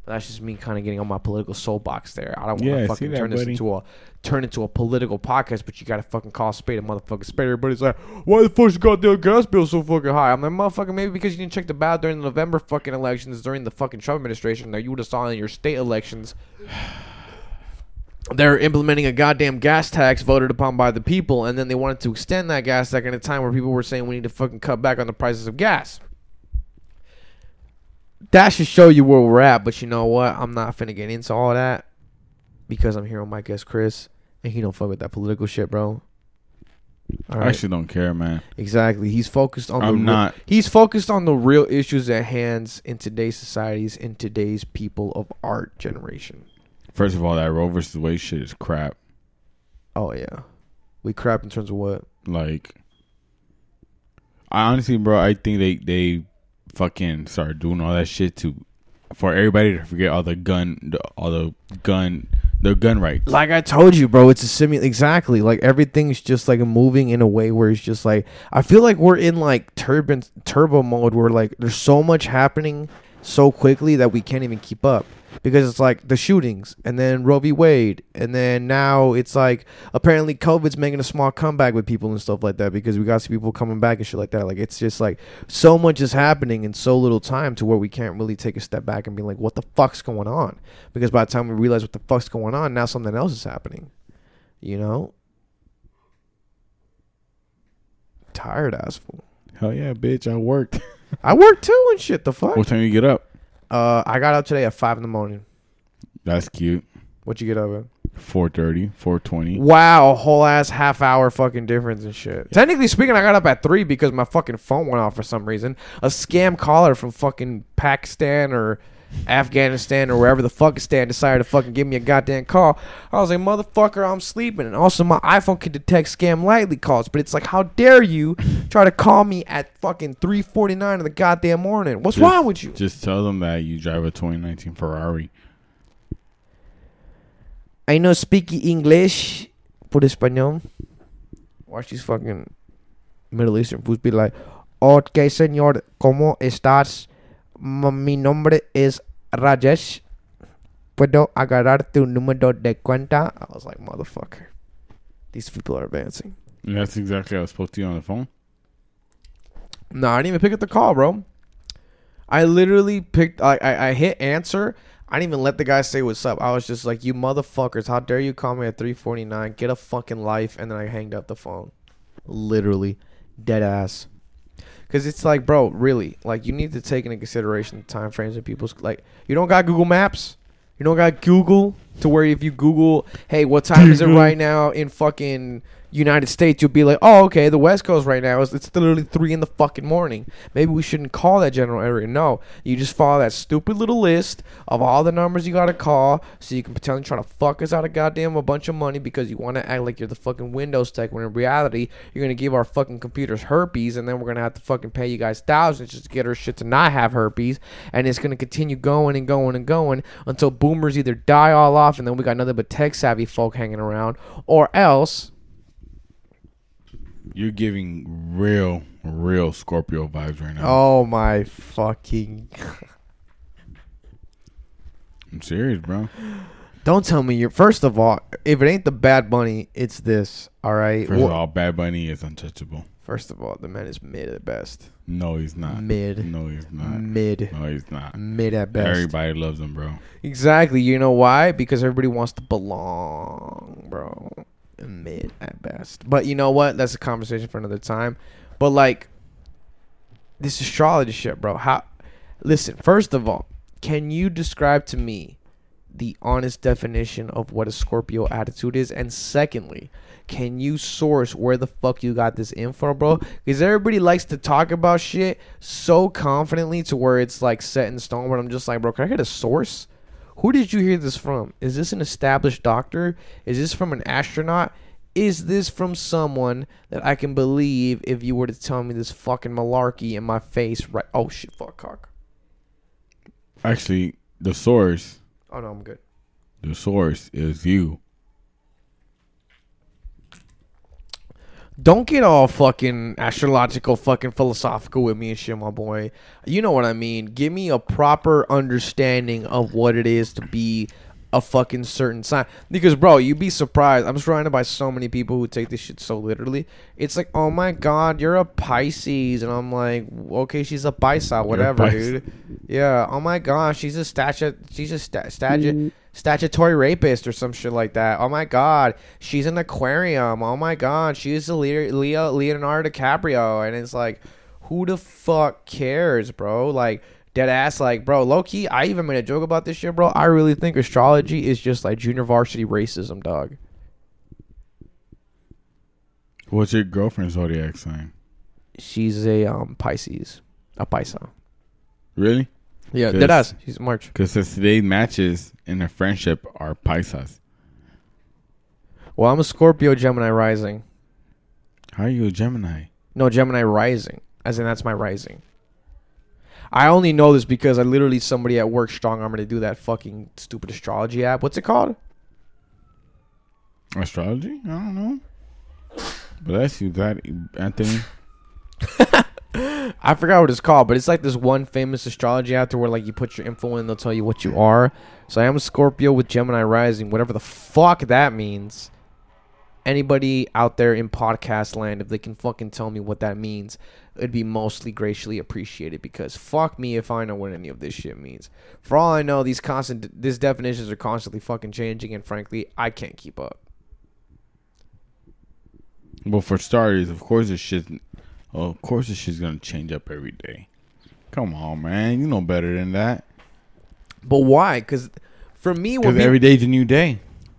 But that's just me kind of getting on my political soapbox there. I don't want to Yeah, I see fucking that, turn this buddy. into a turn into a political podcast, but you gotta fucking call a spade a motherfucking spade. Everybody's like, why the fuck's the goddamn gas bill so fucking high? I'm like, motherfucker, maybe because you didn't check the ballot during the November fucking elections during the fucking Trump administration. Now you would have saw in your state elections. They're implementing a goddamn gas tax voted upon by the people, and then they wanted to extend that gas tax at a time where people were saying we need to fucking cut back on the prices of gas. That should show you where we're at, but you know what? I'm not finna get into all that because I'm here on my guest Chris, and he don't fuck with that political shit, bro. All I right, actually don't care, man. exactly. He's focused on. I'm the real, not. He's focused on the real issues at hands in today's societies, in today's people of art generation. First of all, that Roe versus Wade shit is crap. Oh yeah, we crap in terms of what? Like, I honestly, bro, I think they they fucking started doing all that shit to for everybody to forget all the gun, the, all the gun, their gun rights. Like I told you, bro, it's a simu exactly. Like everything's just like moving in a way where it's just like I feel like we're in like turbo turbo mode where like there's so much happening so quickly that we can't even keep up. Because it's like the shootings and then Roe v. Wade. And then now it's like apparently COVID's making a small comeback with people and stuff like that because we got some people coming back and shit like that. Like it's just like so much is happening in so little time to where we can't really take a step back and be like, what the fuck's going on? Because by the time we realize what the fuck's going on, now something else is happening. You know? Tired ass fool. Hell yeah, bitch! I worked. I work too and shit. The fuck? What time you get up? Uh, I got up today at five in the morning. That's cute. What'd you get up at? four thirty, four twenty. Wow, a whole ass half hour fucking difference and shit. Technically speaking, I got up at three because my fucking phone went off for some reason. A scam caller from fucking Pakistan or Afghanistan or wherever the fuck Stan decided to fucking give me a goddamn call. I was like, motherfucker, I'm sleeping. And also my iPhone can detect scam lightly calls, but it's like, how dare you try to call me at fucking three forty-nine in the goddamn morning? What's Just- wrong with you? Just tell them that you drive a twenty nineteen Ferrari. I know speak English. Por español. Watch these fucking Middle Eastern fools be like, okay, señor, ¿cómo estás? M- Mi nombre es Rajesh. ¿Puedo agarrar tu número de cuenta? I was like, motherfucker. These people are advancing. And that's exactly how I spoke to you on the phone. No, I didn't even pick up the call, bro. I literally picked, I, I, I hit answer. I didn't even let the guy say what's up. I was just like, you motherfuckers, how dare you call me at three forty-nine? Get a fucking life. And then I hanged up the phone. Literally. Dead ass. Because it's like, bro, really. Like, you need to take into consideration the time frames of people's, like, you don't got Google Maps? You don't got Google to where if you Google, hey, what time is it right now in fucking United States, you'll be like, oh, okay, the West Coast right now is it's literally three in the fucking morning. Maybe we shouldn't call that general area. No, you just follow that stupid little list of all the numbers you gotta call, so you can pretend trying to fuck us out of goddamn a bunch of money because you want to act like you're the fucking Windows tech. When in reality, you're gonna give our fucking computers herpes, and then we're gonna have to fucking pay you guys thousands just to get our shit to not have herpes, and it's gonna continue going and going and going until boomers either die all off, and then we got nothing but tech savvy folk hanging around, or else. You're giving real, real Scorpio vibes right now. Oh my fucking. I'm serious, bro. Don't tell me you're. First of all, if it ain't the Bad Bunny, it's this. All right. First Wha- of all, Bad Bunny is untouchable. First of all, the man is mid at best. No, he's not. Mid. No, he's not. Mid. No, he's not. Mid at best. Everybody loves him, bro. Exactly. You know why? Because everybody wants to belong, bro. Mid at best. But you know what? That's a conversation for another time. But like, this astrology shit, bro. How? Listen. First of all, can you describe to me the honest definition of what a Scorpio attitude is? And secondly, can you source where the fuck you got this info, bro? Because everybody likes to talk about shit so confidently to where it's like set in stone. But I'm just like, bro, can I get a source? Who did you hear this from? Is this an established doctor? Is this from an astronaut? Is this from someone that I can believe if you were to tell me this fucking malarkey in my face? Right? Oh shit, fuck cock. Actually, the source, Oh no, I'm good. the source is you. Don't get all fucking astrological, fucking philosophical with me and shit, my boy. You know what I mean. Give me a proper understanding of what it is to be a fucking certain sign. Because, bro, you'd be surprised. I'm surrounded by so many people who take this shit so literally. It's like, oh my God, you're a Pisces. And I'm like, okay, she's a Pisces, whatever, dude. Yeah, oh my God, she's a statu- she's a sta- statu- statutory rapist or some shit like that. Oh my God, she's an aquarium. Oh my God, she's a Leo, Leo Leonardo DiCaprio. And it's like, who the fuck cares, bro? Like, dead ass, like, bro, low key, I even made a joke about this shit, bro. I really think astrology is just like junior varsity racism, dog. What's your girlfriend's zodiac sign? She's a um Pisces, a Pisces. Really? Yeah, dead ass. She's March. Because today's matches in a friendship are Pisces. Well, I'm a Scorpio, Gemini rising. How are you a Gemini? No, Gemini rising, as in that's my rising. I only know this because I literally somebody at work strong armed me to do that fucking stupid astrology app. What's it called? Astrology? I don't know. Bless you, that Anthony. I forgot what it's called, but it's like this one famous astrology app where like you put your info in and they'll tell you what you are. So I am a Scorpio with Gemini rising, whatever the fuck that means. Anybody out there in podcast land, if they can fucking tell me what that means, it'd be mostly graciously appreciated, because fuck me if I know what any of this shit means. For all I know, these constant these definitions are constantly fucking changing, and frankly, I can't keep up. Well, for starters, of course this shit, oh, of course this shit's gonna change up every day. Come on, man, you know better than that. But why? Because for me, Because when every day's a new day.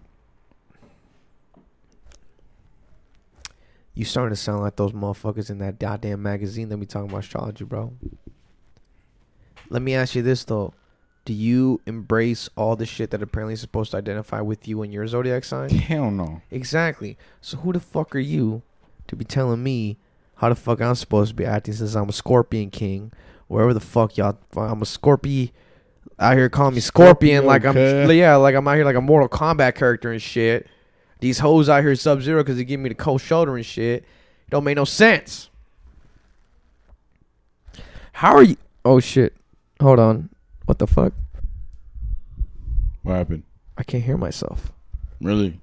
You starting to sound like those motherfuckers in that goddamn magazine that we talking about astrology, bro. Let me ask you this, though. Do you embrace all the shit that apparently is supposed to identify with you and your zodiac sign? Hell no. Exactly. So who the fuck are you to be telling me how the fuck I'm supposed to be acting since I'm a Scorpion King? Wherever the fuck y'all... I'm a Scorpio out here calling me Scorpion, Scorpio, like I'm... okay. Yeah, like I'm out here like a Mortal Kombat character and shit. These hoes out here Sub-Zero because they give me the cold shoulder and shit. It don't make no sense. How are you? Oh, shit. Hold on. What the fuck? What happened? I can't hear myself. Really?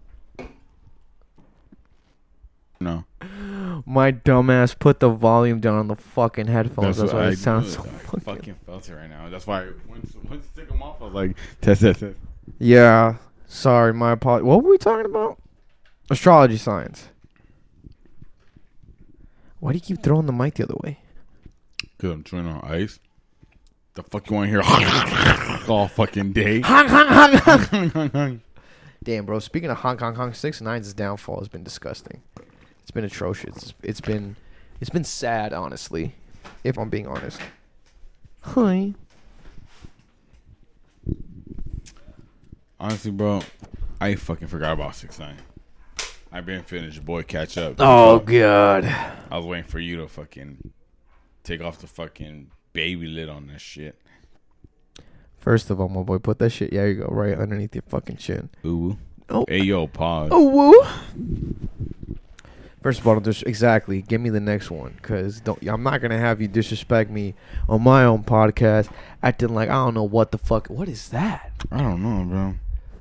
No. My dumbass put the volume down on the fucking headphones. That's, what why I it sounds do. so I fucking... fucking felt it right now. That's why once once I took them off, I was like, test, test, test. Yeah. Sorry, my apologies. What were we talking about? Astrology signs. Why do you keep throwing the mic the other way? Because I'm chewing on ice. The fuck you want to hear all fucking day? Honk, honk, honk, honk. Damn, bro. Speaking of Hong Kong, Kong six nine's downfall has been disgusting. It's been atrocious. It's, it's been, it's been sad, honestly, if I'm being honest. Hi. Honestly, bro, I fucking forgot about six nine. I've been finished. Boy, catch up. Oh God. I was waiting for you to fucking take off the fucking baby lid on that shit. First of all, my boy, put that shit. There you go, right underneath your fucking chin. Ooh. Oh. Hey, yo, pause. Oh, woo. First of all, just exactly. Give me the next one, cause don't. I'm not gonna have you disrespect me on my own podcast, acting like I don't know what the fuck. What is that? I don't know, bro.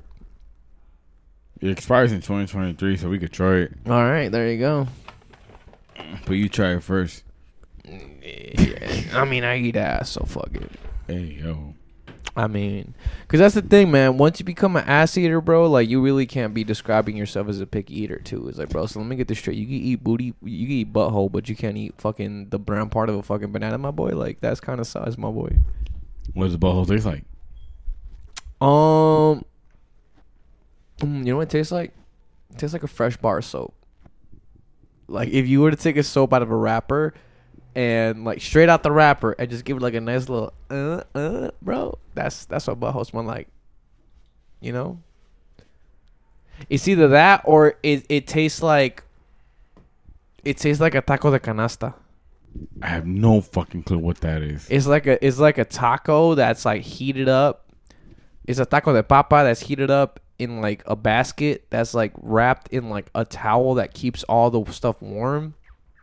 It expires in twenty twenty-three, so we could try it. All right, there you go. But you try it first. Yeah, I mean, I eat ass, so fuck it. Hey, yo. I mean, because that's the thing, man. Once you become an ass eater, bro, like, you really can't be describing yourself as a picky eater, too. It's like, bro, so let me get this straight. You can eat booty, you can eat butthole, but you can't eat fucking the brown part of a fucking banana, my boy. Like, that's kind of size, my boy. What does the butthole taste like? Um, mm, you know what it tastes like? It tastes like a fresh bar of soap. Like, if you were to take a soap out of a wrapper and, like, straight out the wrapper and just give it, like, a nice little, uh, uh, bro, that's that's what butthole smell like. You know? It's either that or it, it tastes like, it tastes like a taco de canasta. I have no fucking clue what that is. It's like a, it's like a taco that's, like, heated up. It's a taco de papa that's heated up in like a basket that's like wrapped in like a towel that keeps all the stuff warm.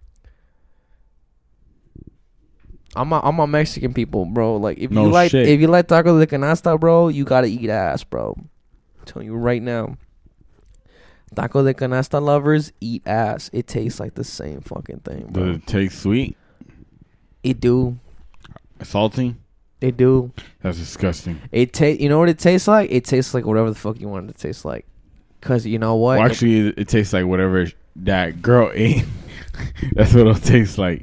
I'm a, I'm a Mexican people, bro. Like if No you like shit. if you like taco de canasta, bro, you gotta eat ass, bro. I'm telling you right now. Taco de canasta lovers eat ass. It tastes like the same fucking thing, bro. Does it taste sweet? It do. Salty? It do. That's disgusting. It taste. You know what it tastes like? It tastes like whatever the fuck you want it to taste like. Cause you know what? Well, actually, it, it tastes like whatever that girl ate. That's what it'll taste like.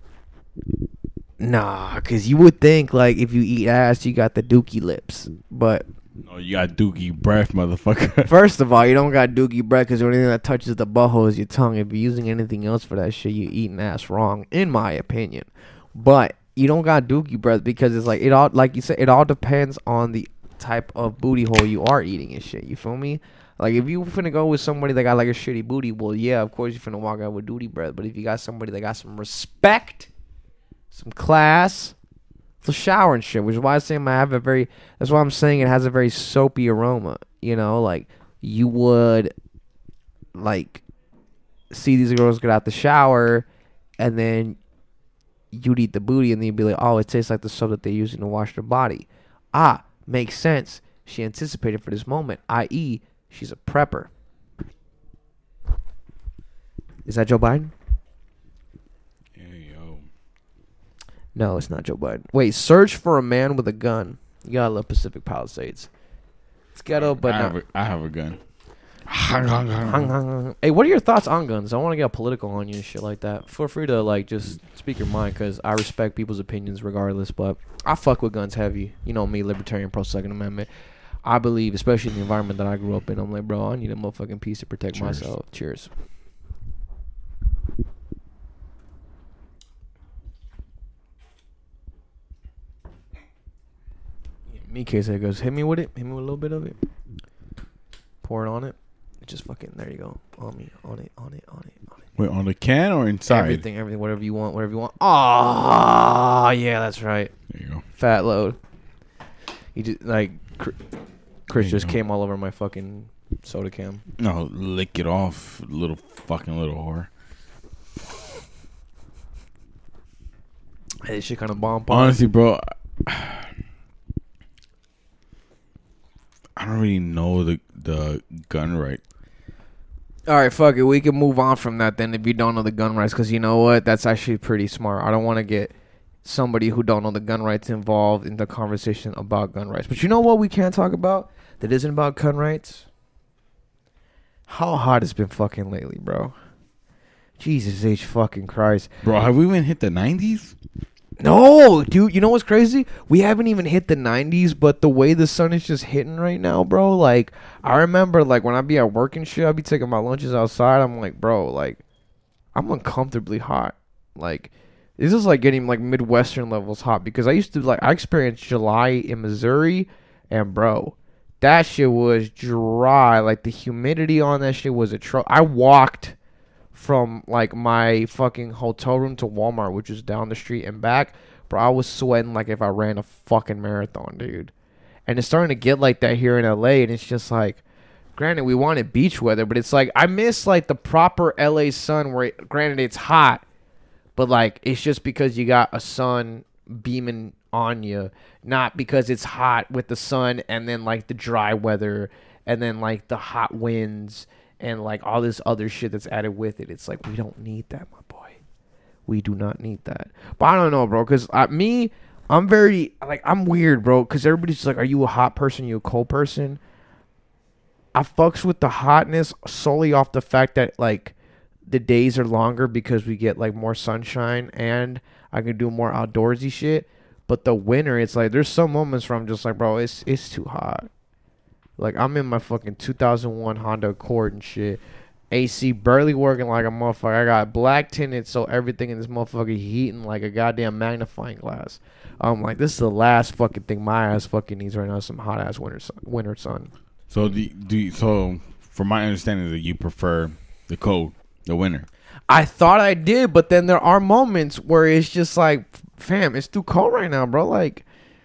Nah, cause you would think like if you eat ass, you got the dookie lips. But No, you got dookie breath, motherfucker. first of all, you don't got dookie breath because the only thing that touches the butthole is your tongue. If you're using anything else for that shit, you eating ass wrong, in my opinion. But you don't got dookie breath because it's like it all, like you said, it all depends on the type of booty hole you are eating and shit. You feel me? Like if you finna go with somebody that got like a shitty booty, well, yeah, of course you finna walk out with dookie breath. But if you got somebody that got some respect, some class, the shower and shit, which is why I'm saying I have a very, that's why I'm saying it has a very soapy aroma. You know, like you would like see these girls get out the shower and then you'd eat the booty and then you'd be like, oh, it tastes like the soap that they're using to wash their body. Ah, makes sense. She anticipated for this moment, that is, she's a prepper. Is that Joe Biden? Hey, yo. No, it's not Joe Biden. Wait, search for a man with a gun. You gotta love Pacific Palisades. It's ghetto, but I not. have, a, I have a gun. Hung, hung, hung. Hey, what are your thoughts on guns? I want to get political on you and shit like that. Feel free to like just speak your mind because I respect people's opinions regardless. But I fuck with guns heavy. You know me, libertarian, pro Second Amendment. I believe, especially in the environment that I grew up in, I'm like, bro, I need a motherfucking piece to protect Cheers. myself. Cheers. Me case it goes, hit me with it, hit me with a little bit of it. Pour it on it. It just fucking, there you go. On me, on it, on it, on it, on it. Wait, on the can or inside? Everything, everything, whatever you want, whatever you want. Oh, yeah, that's right. There you go. Fat load. You just, like, Cr- Chris There you just go. came all over my fucking soda can. No, lick it off, little fucking little whore. Hey, this shit kind of bomb. bomb. Honestly, bro, I don't really know the the gun right. All right, fuck it. We can move on from that then if you don't know the gun rights, because you know what? That's actually pretty smart. I don't want to get somebody who don't know the gun rights involved in the conversation about gun rights. But you know what we can't talk about that isn't about gun rights? How hot it's been fucking lately, bro. Jesus H fucking Christ. Bro, have we even hit the nineties? No, dude, you know what's crazy? We haven't even hit the nineties, but the way the sun is just hitting right now, bro, like, I remember, like, when I be at work and shit, I be taking my lunches outside, I'm like, bro, like, I'm uncomfortably hot. Like, this is, like, getting, like, Midwestern levels hot, because I used to, like, I experienced July in Missouri, and, bro, that shit was dry. Like, the humidity on that shit was a tro- I walked from like my fucking hotel room to Walmart, which is down the street and back, bro. I was sweating like if I ran a fucking marathon, dude. And it's starting to get like that here in L A, and it's just like, granted, we wanted beach weather, but it's like I miss like the proper L A sun where, it, granted, it's hot, but like it's just because you got a sun beaming on you, not because it's hot with the sun and then like the dry weather and then like the hot winds and like all this other shit that's added with it. It's like, we don't need that, my boy. We do not need that. But I don't know, bro, because uh, me, I'm very, like, I'm weird, bro, because everybody's just like, are you a hot person? Are you a cold person? I fucks with the hotness solely off the fact that, like, the days are longer because we get, like, more sunshine and I can do more outdoorsy shit. But the winter, it's like, there's some moments where I'm just like, bro, it's it's too hot. Like, I'm in my fucking two thousand one Honda Accord and shit. A C barely working like a motherfucker. I got black tinted, so everything in this motherfucker heating like a goddamn magnifying glass. I'm like, this is the last fucking thing my ass fucking needs right now. Some hot ass winter sun. Winter sun. So do, do you, so from my understanding that you prefer the cold, the winter. I thought I did, but then there are moments where it's just like, fam, it's too cold right now, bro. Like,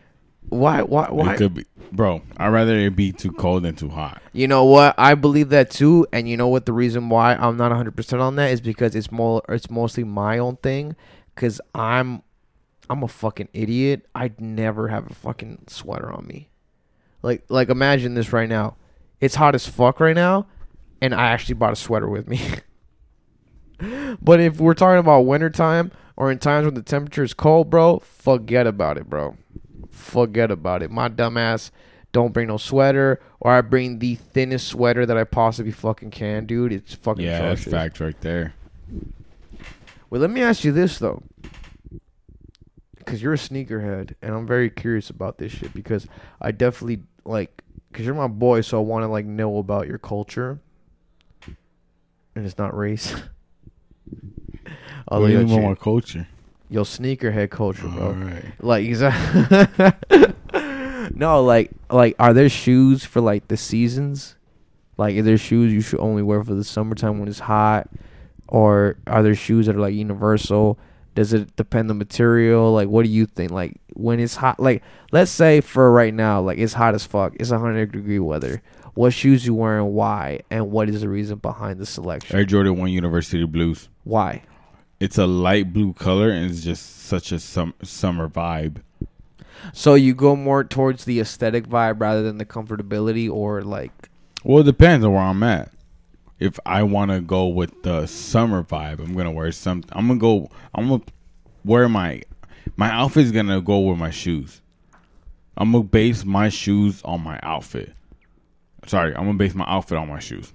Why? Why? Why? It could be, bro. I'd rather it be too cold than too hot. You know what? I believe that too, and you know what? The reason why I'm not one hundred percent on that is because it's more. It's mostly my own thing. Because I'm, I'm a fucking idiot. I'd never have a fucking sweater on me. Like, like imagine this right now. It's hot as fuck right now, and I actually brought a sweater with me. But if we're talking about wintertime or in times when the temperature is cold, bro, forget about it, bro. Forget about it. My dumbass don't bring no sweater, or I bring the thinnest sweater that I possibly fucking can, dude. It's fucking Yeah, atrocious. that's fact right there. Well, let me ask you this, though. Because you're a sneakerhead, and I'm very curious about this shit, because I definitely, like, because you're my boy, so I want to, like, know about your culture. And it's not race. What do you mean by my culture? Your sneakerhead culture, bro. All right. Like, exactly. No, like, like, are there shoes for, like, the seasons? Like, are there shoes you should only wear for the summertime when it's hot? Or are there shoes that are, like, universal? Does it depend on material? Like, what do you think? Like, when it's hot, like, let's say for right now, like, it's hot as fuck. It's one hundred degree weather. What shoes you wearing? Why? And what is the reason behind the selection? Air Jordan one University Blues. Why? It's a light blue color, and it's just such a sum- summer vibe. So you go more towards the aesthetic vibe rather than the comfortability, or like... Well, it depends on where I'm at. If I want to go with the summer vibe, I'm gonna wear some. I'm gonna go. I'm gonna wear my my outfit's gonna go with my shoes. I'm gonna base my shoes on my outfit. Sorry, I'm gonna base my outfit on my shoes.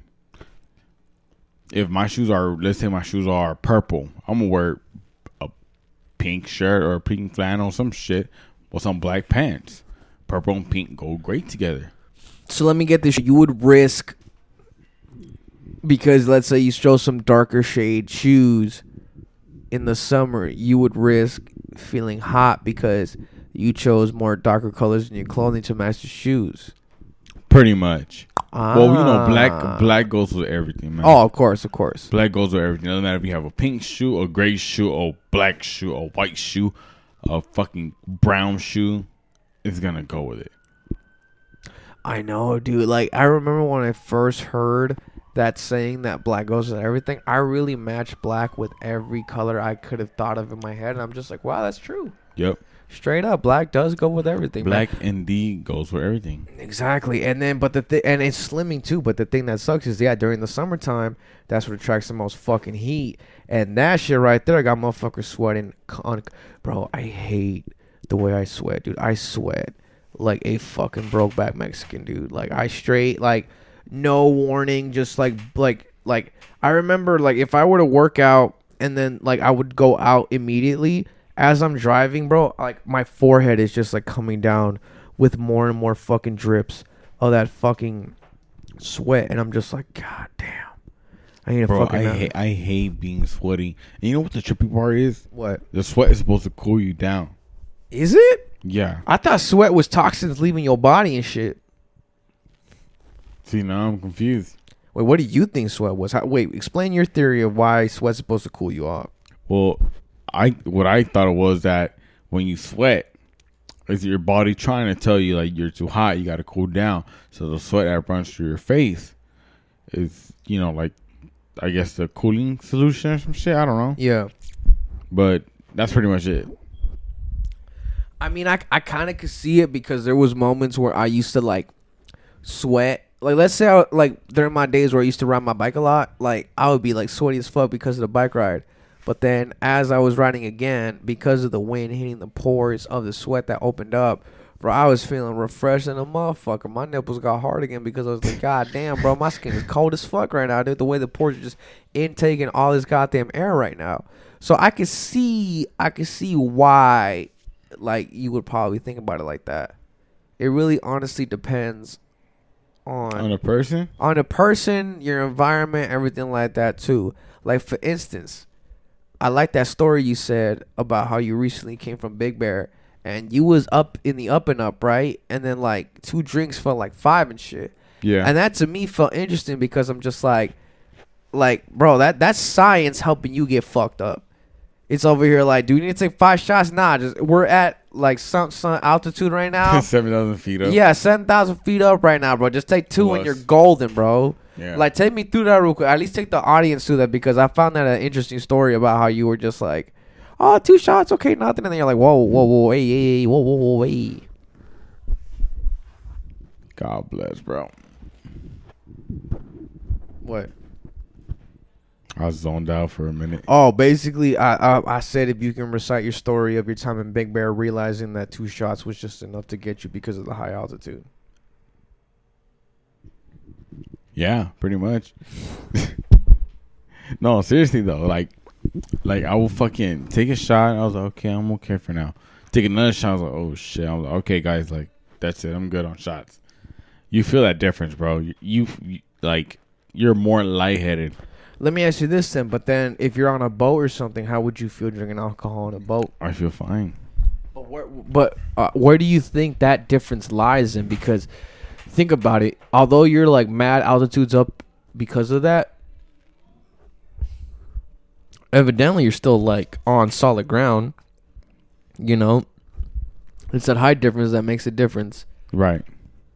If my shoes are, let's say my shoes are purple, I'm gonna wear a pink shirt or a pink flannel, some shit, with some black pants. Purple and pink go great together. So let me get this. You would risk, because let's say you show some darker shade shoes in the summer, you would risk feeling hot because you chose more darker colors in your clothing to match the shoes. Pretty much. Ah. Well, you know, black black goes with everything, man. Oh, of course, of course. Black goes with everything. Doesn't matter if you have a pink shoe, a gray shoe, a black shoe, a white shoe, a fucking brown shoe. It's gonna go with it. I know, dude. Like, I remember when I first heard that saying that black goes with everything, I really matched black with every color I could have thought of in my head. And I'm just like, wow, that's true. Yep. Straight up, black does go with everything. Black man. indeed goes with everything. Exactly. And then, but the thing, and it's slimming too, but the thing that sucks is, yeah, during the summertime, that's what attracts the most fucking heat. And that shit right there got motherfuckers sweating. Con- Bro, I hate the way I sweat, dude. I sweat like a fucking broke back Mexican, dude. Like, I straight, like, no warning, just like, like, like, I remember, like, if I were to work out and then, like, I would go out immediately. As I'm driving, bro, like, my forehead is just, like, coming down with more and more fucking drips of that fucking sweat. And I'm just like, God damn. I need to Bro, fucking... I hate, I hate being sweaty. And you know what the trippy part is? What? The sweat is supposed to cool you down. Is it? Yeah. I thought sweat was toxins leaving your body and shit. See, now I'm confused. Wait, what do you think sweat was? How, wait, explain your theory of why sweat's supposed to cool you off. Well, I what I thought it was that when you sweat, is your body trying to tell you, like, you're too hot, you got to cool down. So the sweat that runs through your face is, you know, like, I guess the cooling solution or some shit. I don't know. Yeah. But that's pretty much it. I mean, I, I kind of could see it because there was moments where I used to, like, sweat. Like, let's say, I, like, during my days where I used to ride my bike a lot, like, I would be, like, sweaty as fuck because of the bike ride. But then as I was riding again, because of the wind hitting the pores of the sweat that opened up, bro, I was feeling refreshed and a motherfucker. My nipples got hard again because I was like, God damn, bro, my skin is cold as fuck right now, dude. The way the pores are just intaking all this goddamn air right now. So I could see, I could see why, like, you would probably think about it like that. It really honestly depends on... On a person? On a person, your environment, everything like that, too. Like, for instance... I like that story you said about how you recently came from Big Bear and you was up in the up and up, right? And then, like, two drinks felt like five and shit. Yeah. And that to me felt interesting because I'm just like, like, bro, that that's science helping you get fucked up. It's over here like, do we need to take five shots? Nah, just we're at like some some altitude right now. Seven thousand feet up. Yeah, seven thousand feet up right now, bro. Just take two Plus. and you're golden, bro. Yeah. Like, take me through that real quick. At least take the audience through that, because I found that an interesting story about how you were just like, oh, two shots, okay, nothing, and then you're like, whoa, whoa, whoa, hey, hey, hey, whoa, whoa, whoa, hey. God bless, bro. What? I was zoned out for a minute. Oh, basically, I, I I said if you can recite your story of your time in Big Bear, realizing that two shots was just enough to get you because of the high altitude. Yeah, pretty much. No, seriously though, like, like I will fucking take a shot. I was like, okay, I'm okay for now. Take another shot. I was like, oh shit. I was like, okay, guys, like that's it. I'm good on shots. You feel that difference, bro. You, you, you like you're more lightheaded. Let me ask you this then. But then, if you're on a boat or something, how would you feel drinking alcohol on a boat? I feel fine. But where, but uh, where do you think that difference lies in? Because think about it. Although you're like mad altitudes up because of that, evidently you're still like on solid ground. You know, it's that height difference that makes a difference. Right.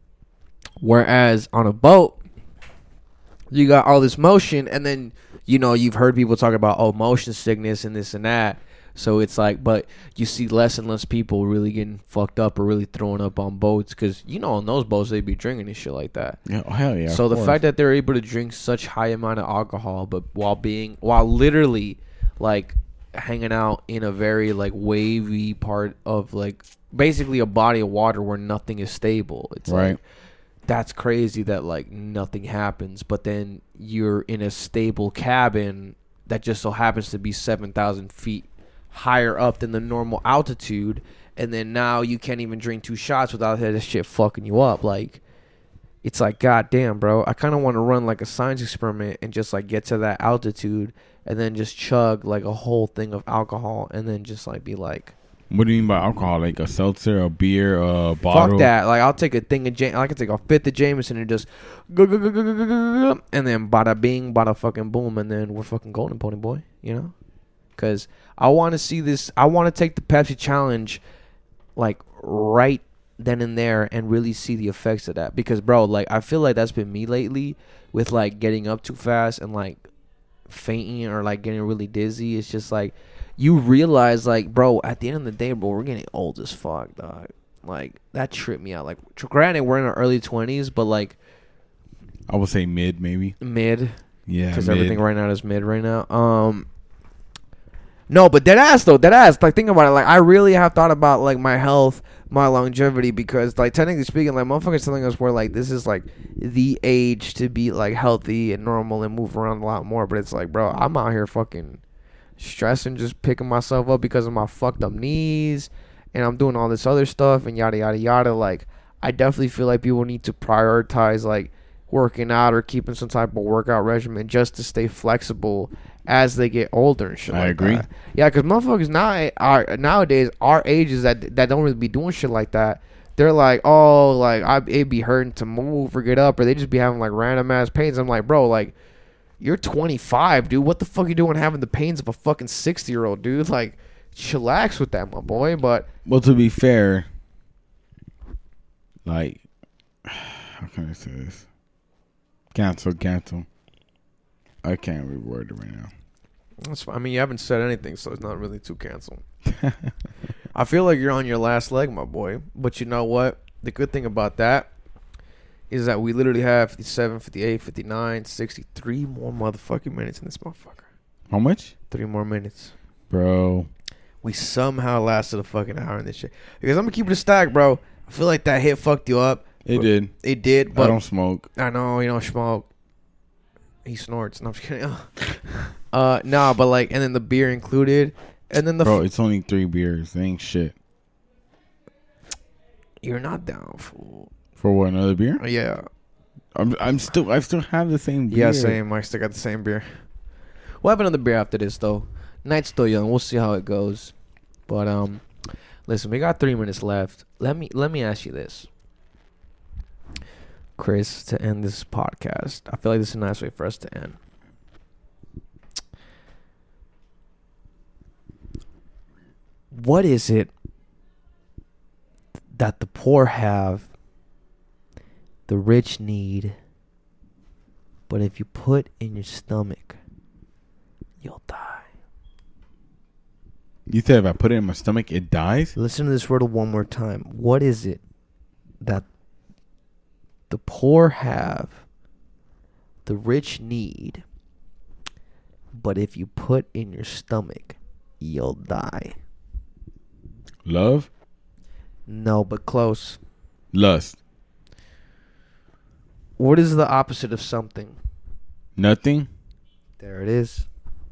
Whereas on a boat, you got all this motion, and then, you know, you've heard people talk about, oh, motion sickness and this and that. So it's like, but you see less and less people really getting fucked up or really throwing up on boats, because, you know, on those boats, they be drinking and shit like that. Yeah, oh, hell yeah. So the fact that they're able to drink such high amount of alcohol, but while being, while literally, like, hanging out in a very, like, wavy part of, like, basically a body of water where nothing is stable. It's right. like, that's crazy that like nothing happens, but then you're in a stable cabin that just so happens to be seven thousand feet higher up than the normal altitude, and then now you can't even drink two shots without that shit fucking you up. Like, it's like, goddamn, bro. I kind of want to run like a science experiment and just like get to that altitude and then just chug like a whole thing of alcohol and then just like be like, what do you mean by alcohol? Like a seltzer, a beer, a bottle? fuck that. Like, I'll take a thing of Jam- I can take a fifth of Jameson and just go, go, go, go, go, go, go, go, and then bada bing, bada fucking boom, and then we're fucking golden, pony boy, you know? Because I want to see this. I want to take the Pepsi challenge, like, right then and there and really see the effects of that. Because, bro, like, I feel like that's been me lately with, like, getting up too fast and, like, fainting or, like, getting really dizzy. It's just, like, you realize, like, bro, at the end of the day, bro, we're getting old as fuck, dog. Like, that tripped me out. Like, granted, we're in our early twenties, but, like, I would say mid, maybe. mid. Yeah, Because mid. everything right now is mid right now. Um, no, but dead ass, though. Dead ass. Like, think about it. Like, I really have thought about, like, my health, my longevity, because, like, technically speaking, like, motherfuckers telling us we're, like, this is, like, the age to be, like, healthy and normal and move around a lot more. But it's like, bro, I'm out here fucking stressing, just picking myself up because of my fucked up knees, and I'm doing all this other stuff and yada yada yada. Like, I definitely feel like people need to prioritize like working out or keeping some type of workout regimen just to stay flexible as they get older and shit. I like agree. that. Yeah, because motherfuckers now are nowadays our ages that that don't really be doing shit like that. They're like, oh, like I it'd be hurting to move or get up, or they just be having like random ass pains. I'm like, bro, like, you're twenty-five, dude. What the fuck you doing having the pains of a fucking sixty-year-old, dude? Like, chillax with that, my boy. But, well, to be fair, like, how can I say this? Cancel, cancel. I can't reword it right now. that's fine. I mean, you haven't said anything, so it's not really too canceled. I feel like you're on your last leg, my boy. But you know what? The good thing about that is that we literally have fifty-seven, fifty-eight, fifty-nine, sixty-three more motherfucking minutes in this motherfucker. How much? Three more minutes. Bro. We somehow lasted a fucking hour in this shit. Because I'm going to keep it a stack, bro. I feel like that hit fucked you up. It did. It did, but I don't smoke. I know you don't smoke. He snorts. No, I'm just kidding. uh, nah, but like, and then the beer included, and then the Bro, f- it's only three beers. They ain't shit. you're not down, fool. For what, another beer? Yeah, I'm I'm still I still have the same beer. yeah, same. I still got the same beer. We'll have another beer after this, though. Night's still young. We'll see how it goes. But um, listen, we got three minutes left. Let me let me ask you this, Chris, to end this podcast. I feel like this is a nice way for us to end. What is it that the poor have, the rich need, but if you put in your stomach, you'll die? You said if I put it in my stomach, it dies? Listen to this word one more time. What is it that the poor have, the rich need, but if you put in your stomach, you'll die? Love? No, but close. Lust? What is the opposite of something? Nothing? There it is.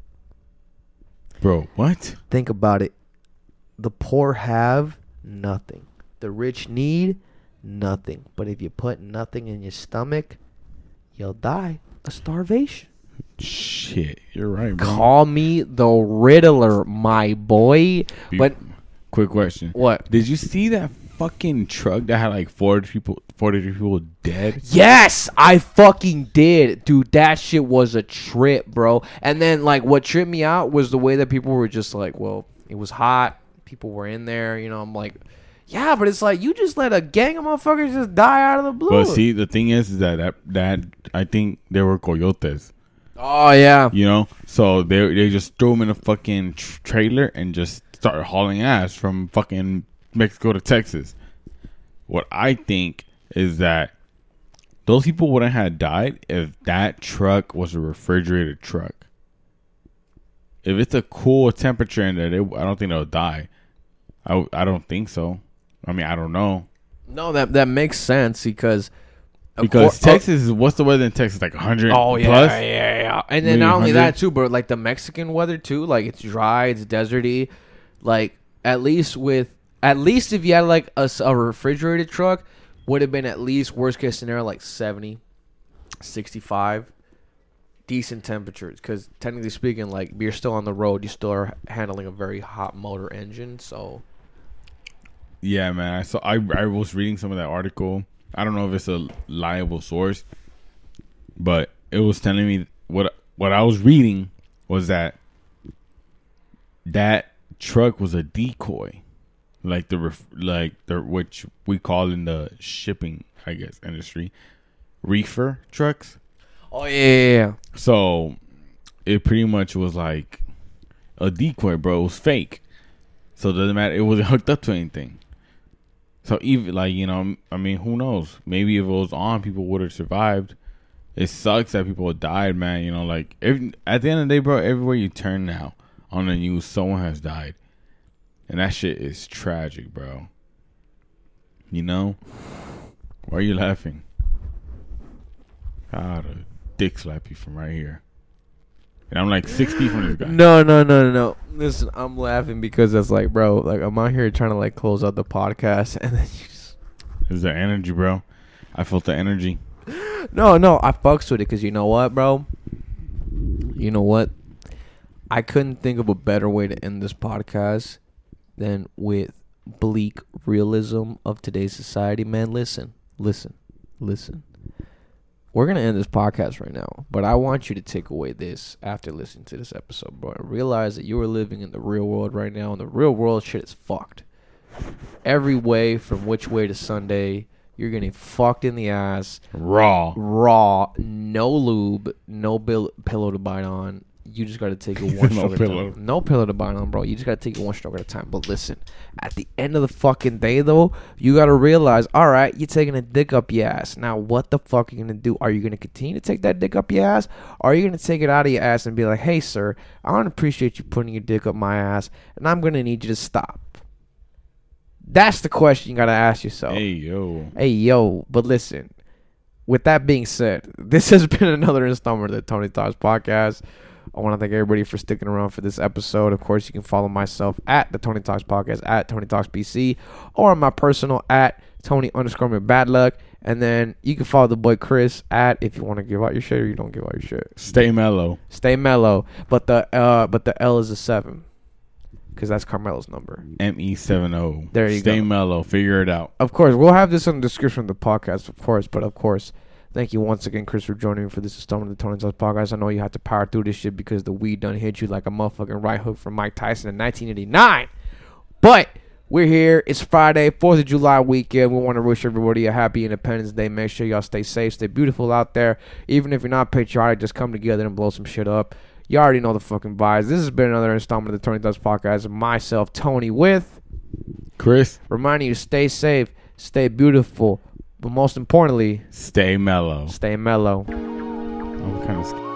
Bro, what? Think about it. The poor have nothing. The rich need nothing. But if you put nothing in your stomach, you'll die of starvation. Shit, you're right, bro. Call me the Riddler, my boy. Be- But Quick question. what? Did you see that fucking truck that had like forty people, forty people dead? Yes, I fucking did. Dude, that shit was a trip, bro. And then, like, what tripped me out was the way that people were just like, well, it was hot. People were in there. You know, I'm like, yeah, but it's like, you just let a gang of motherfuckers just die out of the blue. But see, the thing is, is that, that that I think they were coyotes. Oh, yeah. You know, so they they just threw them in a fucking tr- trailer and just started hauling ass from fucking Mexico to Texas. What I think is that those people wouldn't have died if that truck was a refrigerated truck. If it's a cool temperature in there, they, I don't think they'll die. I, I don't think so. I mean, I don't know. No, that that makes sense because Because cour- Texas is, what's the weather in Texas? Like one hundred Oh yeah, plus? yeah, yeah. And then Maybe not only one hundred? that too, but like the Mexican weather too. Like it's dry, it's deserty. Like at least with at least if you had like a, s- a refrigerated truck, would have been at least worst case scenario like seventy, sixty-five, decent temperatures. Because technically speaking, like you're still on the road, you still are handling a very hot motor engine. So Yeah, man. I saw. I I was reading some of that article. I don't know if it's a reliable source, but it was telling me what what I was reading was that that truck was a decoy, like the ref, like the which we call in the shipping, I guess, industry, reefer trucks. oh yeah, yeah, yeah. So it pretty much was like a decoy, bro. It was fake, so it doesn't matter. It wasn't hooked up to anything. So even like, you know, I mean, who knows? Maybe if it was on, people would have survived. It sucks that people died, man. You know, like every, at the end of the day, bro, everywhere you turn now on the news, someone has died, and that shit is tragic, bro. You know, why are you laughing? I'd have dick slap you from right here, and I'm like six feet from this guy. No, no, no, no, no. Listen, I'm laughing because that's like, bro, like I'm out here trying to like close out the podcast, and then you just It's the energy, bro. I felt the energy. no, no. I fucks with it because you know what, bro. You know what? I couldn't think of a better way to end this podcast than with bleak realism of today's society. Man, listen, listen, listen. We're going to end this podcast right now, but I want you to take away this after listening to this episode, bro. And realize that you are living in the real world right now, and the real world shit is fucked. Every way, from which way to Sunday, you're getting fucked in the ass. Raw. Raw, no lube, no bill- pillow to bite on. You just got to take it one No stroke at a pillow. time. No pillow to bite on, bro. You just got to take it one stroke at a time. But listen, at the end of the fucking day, though, you got to realize, all right, you're taking a dick up your ass. Now, what the fuck are you going to do? Are you going to continue to take that dick up your ass? Or are you going to take it out of your ass and be like, hey, sir, I don't appreciate you putting your dick up my ass, and I'm going to need you to stop? That's the question you got to ask yourself. Hey, yo. Hey, yo, but listen, with that being said, this has been another installment of the Tony Talks Podcast. I want to thank everybody for sticking around for this episode. Of course, you can follow myself at the Tony Talks Podcast, at Tony Talks B C, or on my personal at Tony underscore me bad luck. And then you can follow the boy Chris at, if you want to give out your shit or you don't give out your shit. Stay mellow. Stay mellow. But the uh, but the L is a seven, because that's Carmelo's number. M E seven O. There you Stay go. mellow. Figure it out. Of course, we'll have this in the description of the podcast, of course. But of course, thank you once again, Chris, for joining me for this installment of the Tony Talks Podcast. I know you had to power through this shit because the weed done hit you like a motherfucking right hook from Mike Tyson in nineteen eighty-nine. But we're here. It's Friday, fourth of July weekend. We want to wish everybody a happy Independence Day. Make sure y'all stay safe, stay beautiful out there. Even if you're not patriotic, just come together and blow some shit up. You already know the fucking vibes. This has been another installment of the Tony Does Podcast. Myself, Tony, with Chris, reminding you to stay safe, stay beautiful, but most importantly, stay mellow. stay mellow. I'm kind of scared.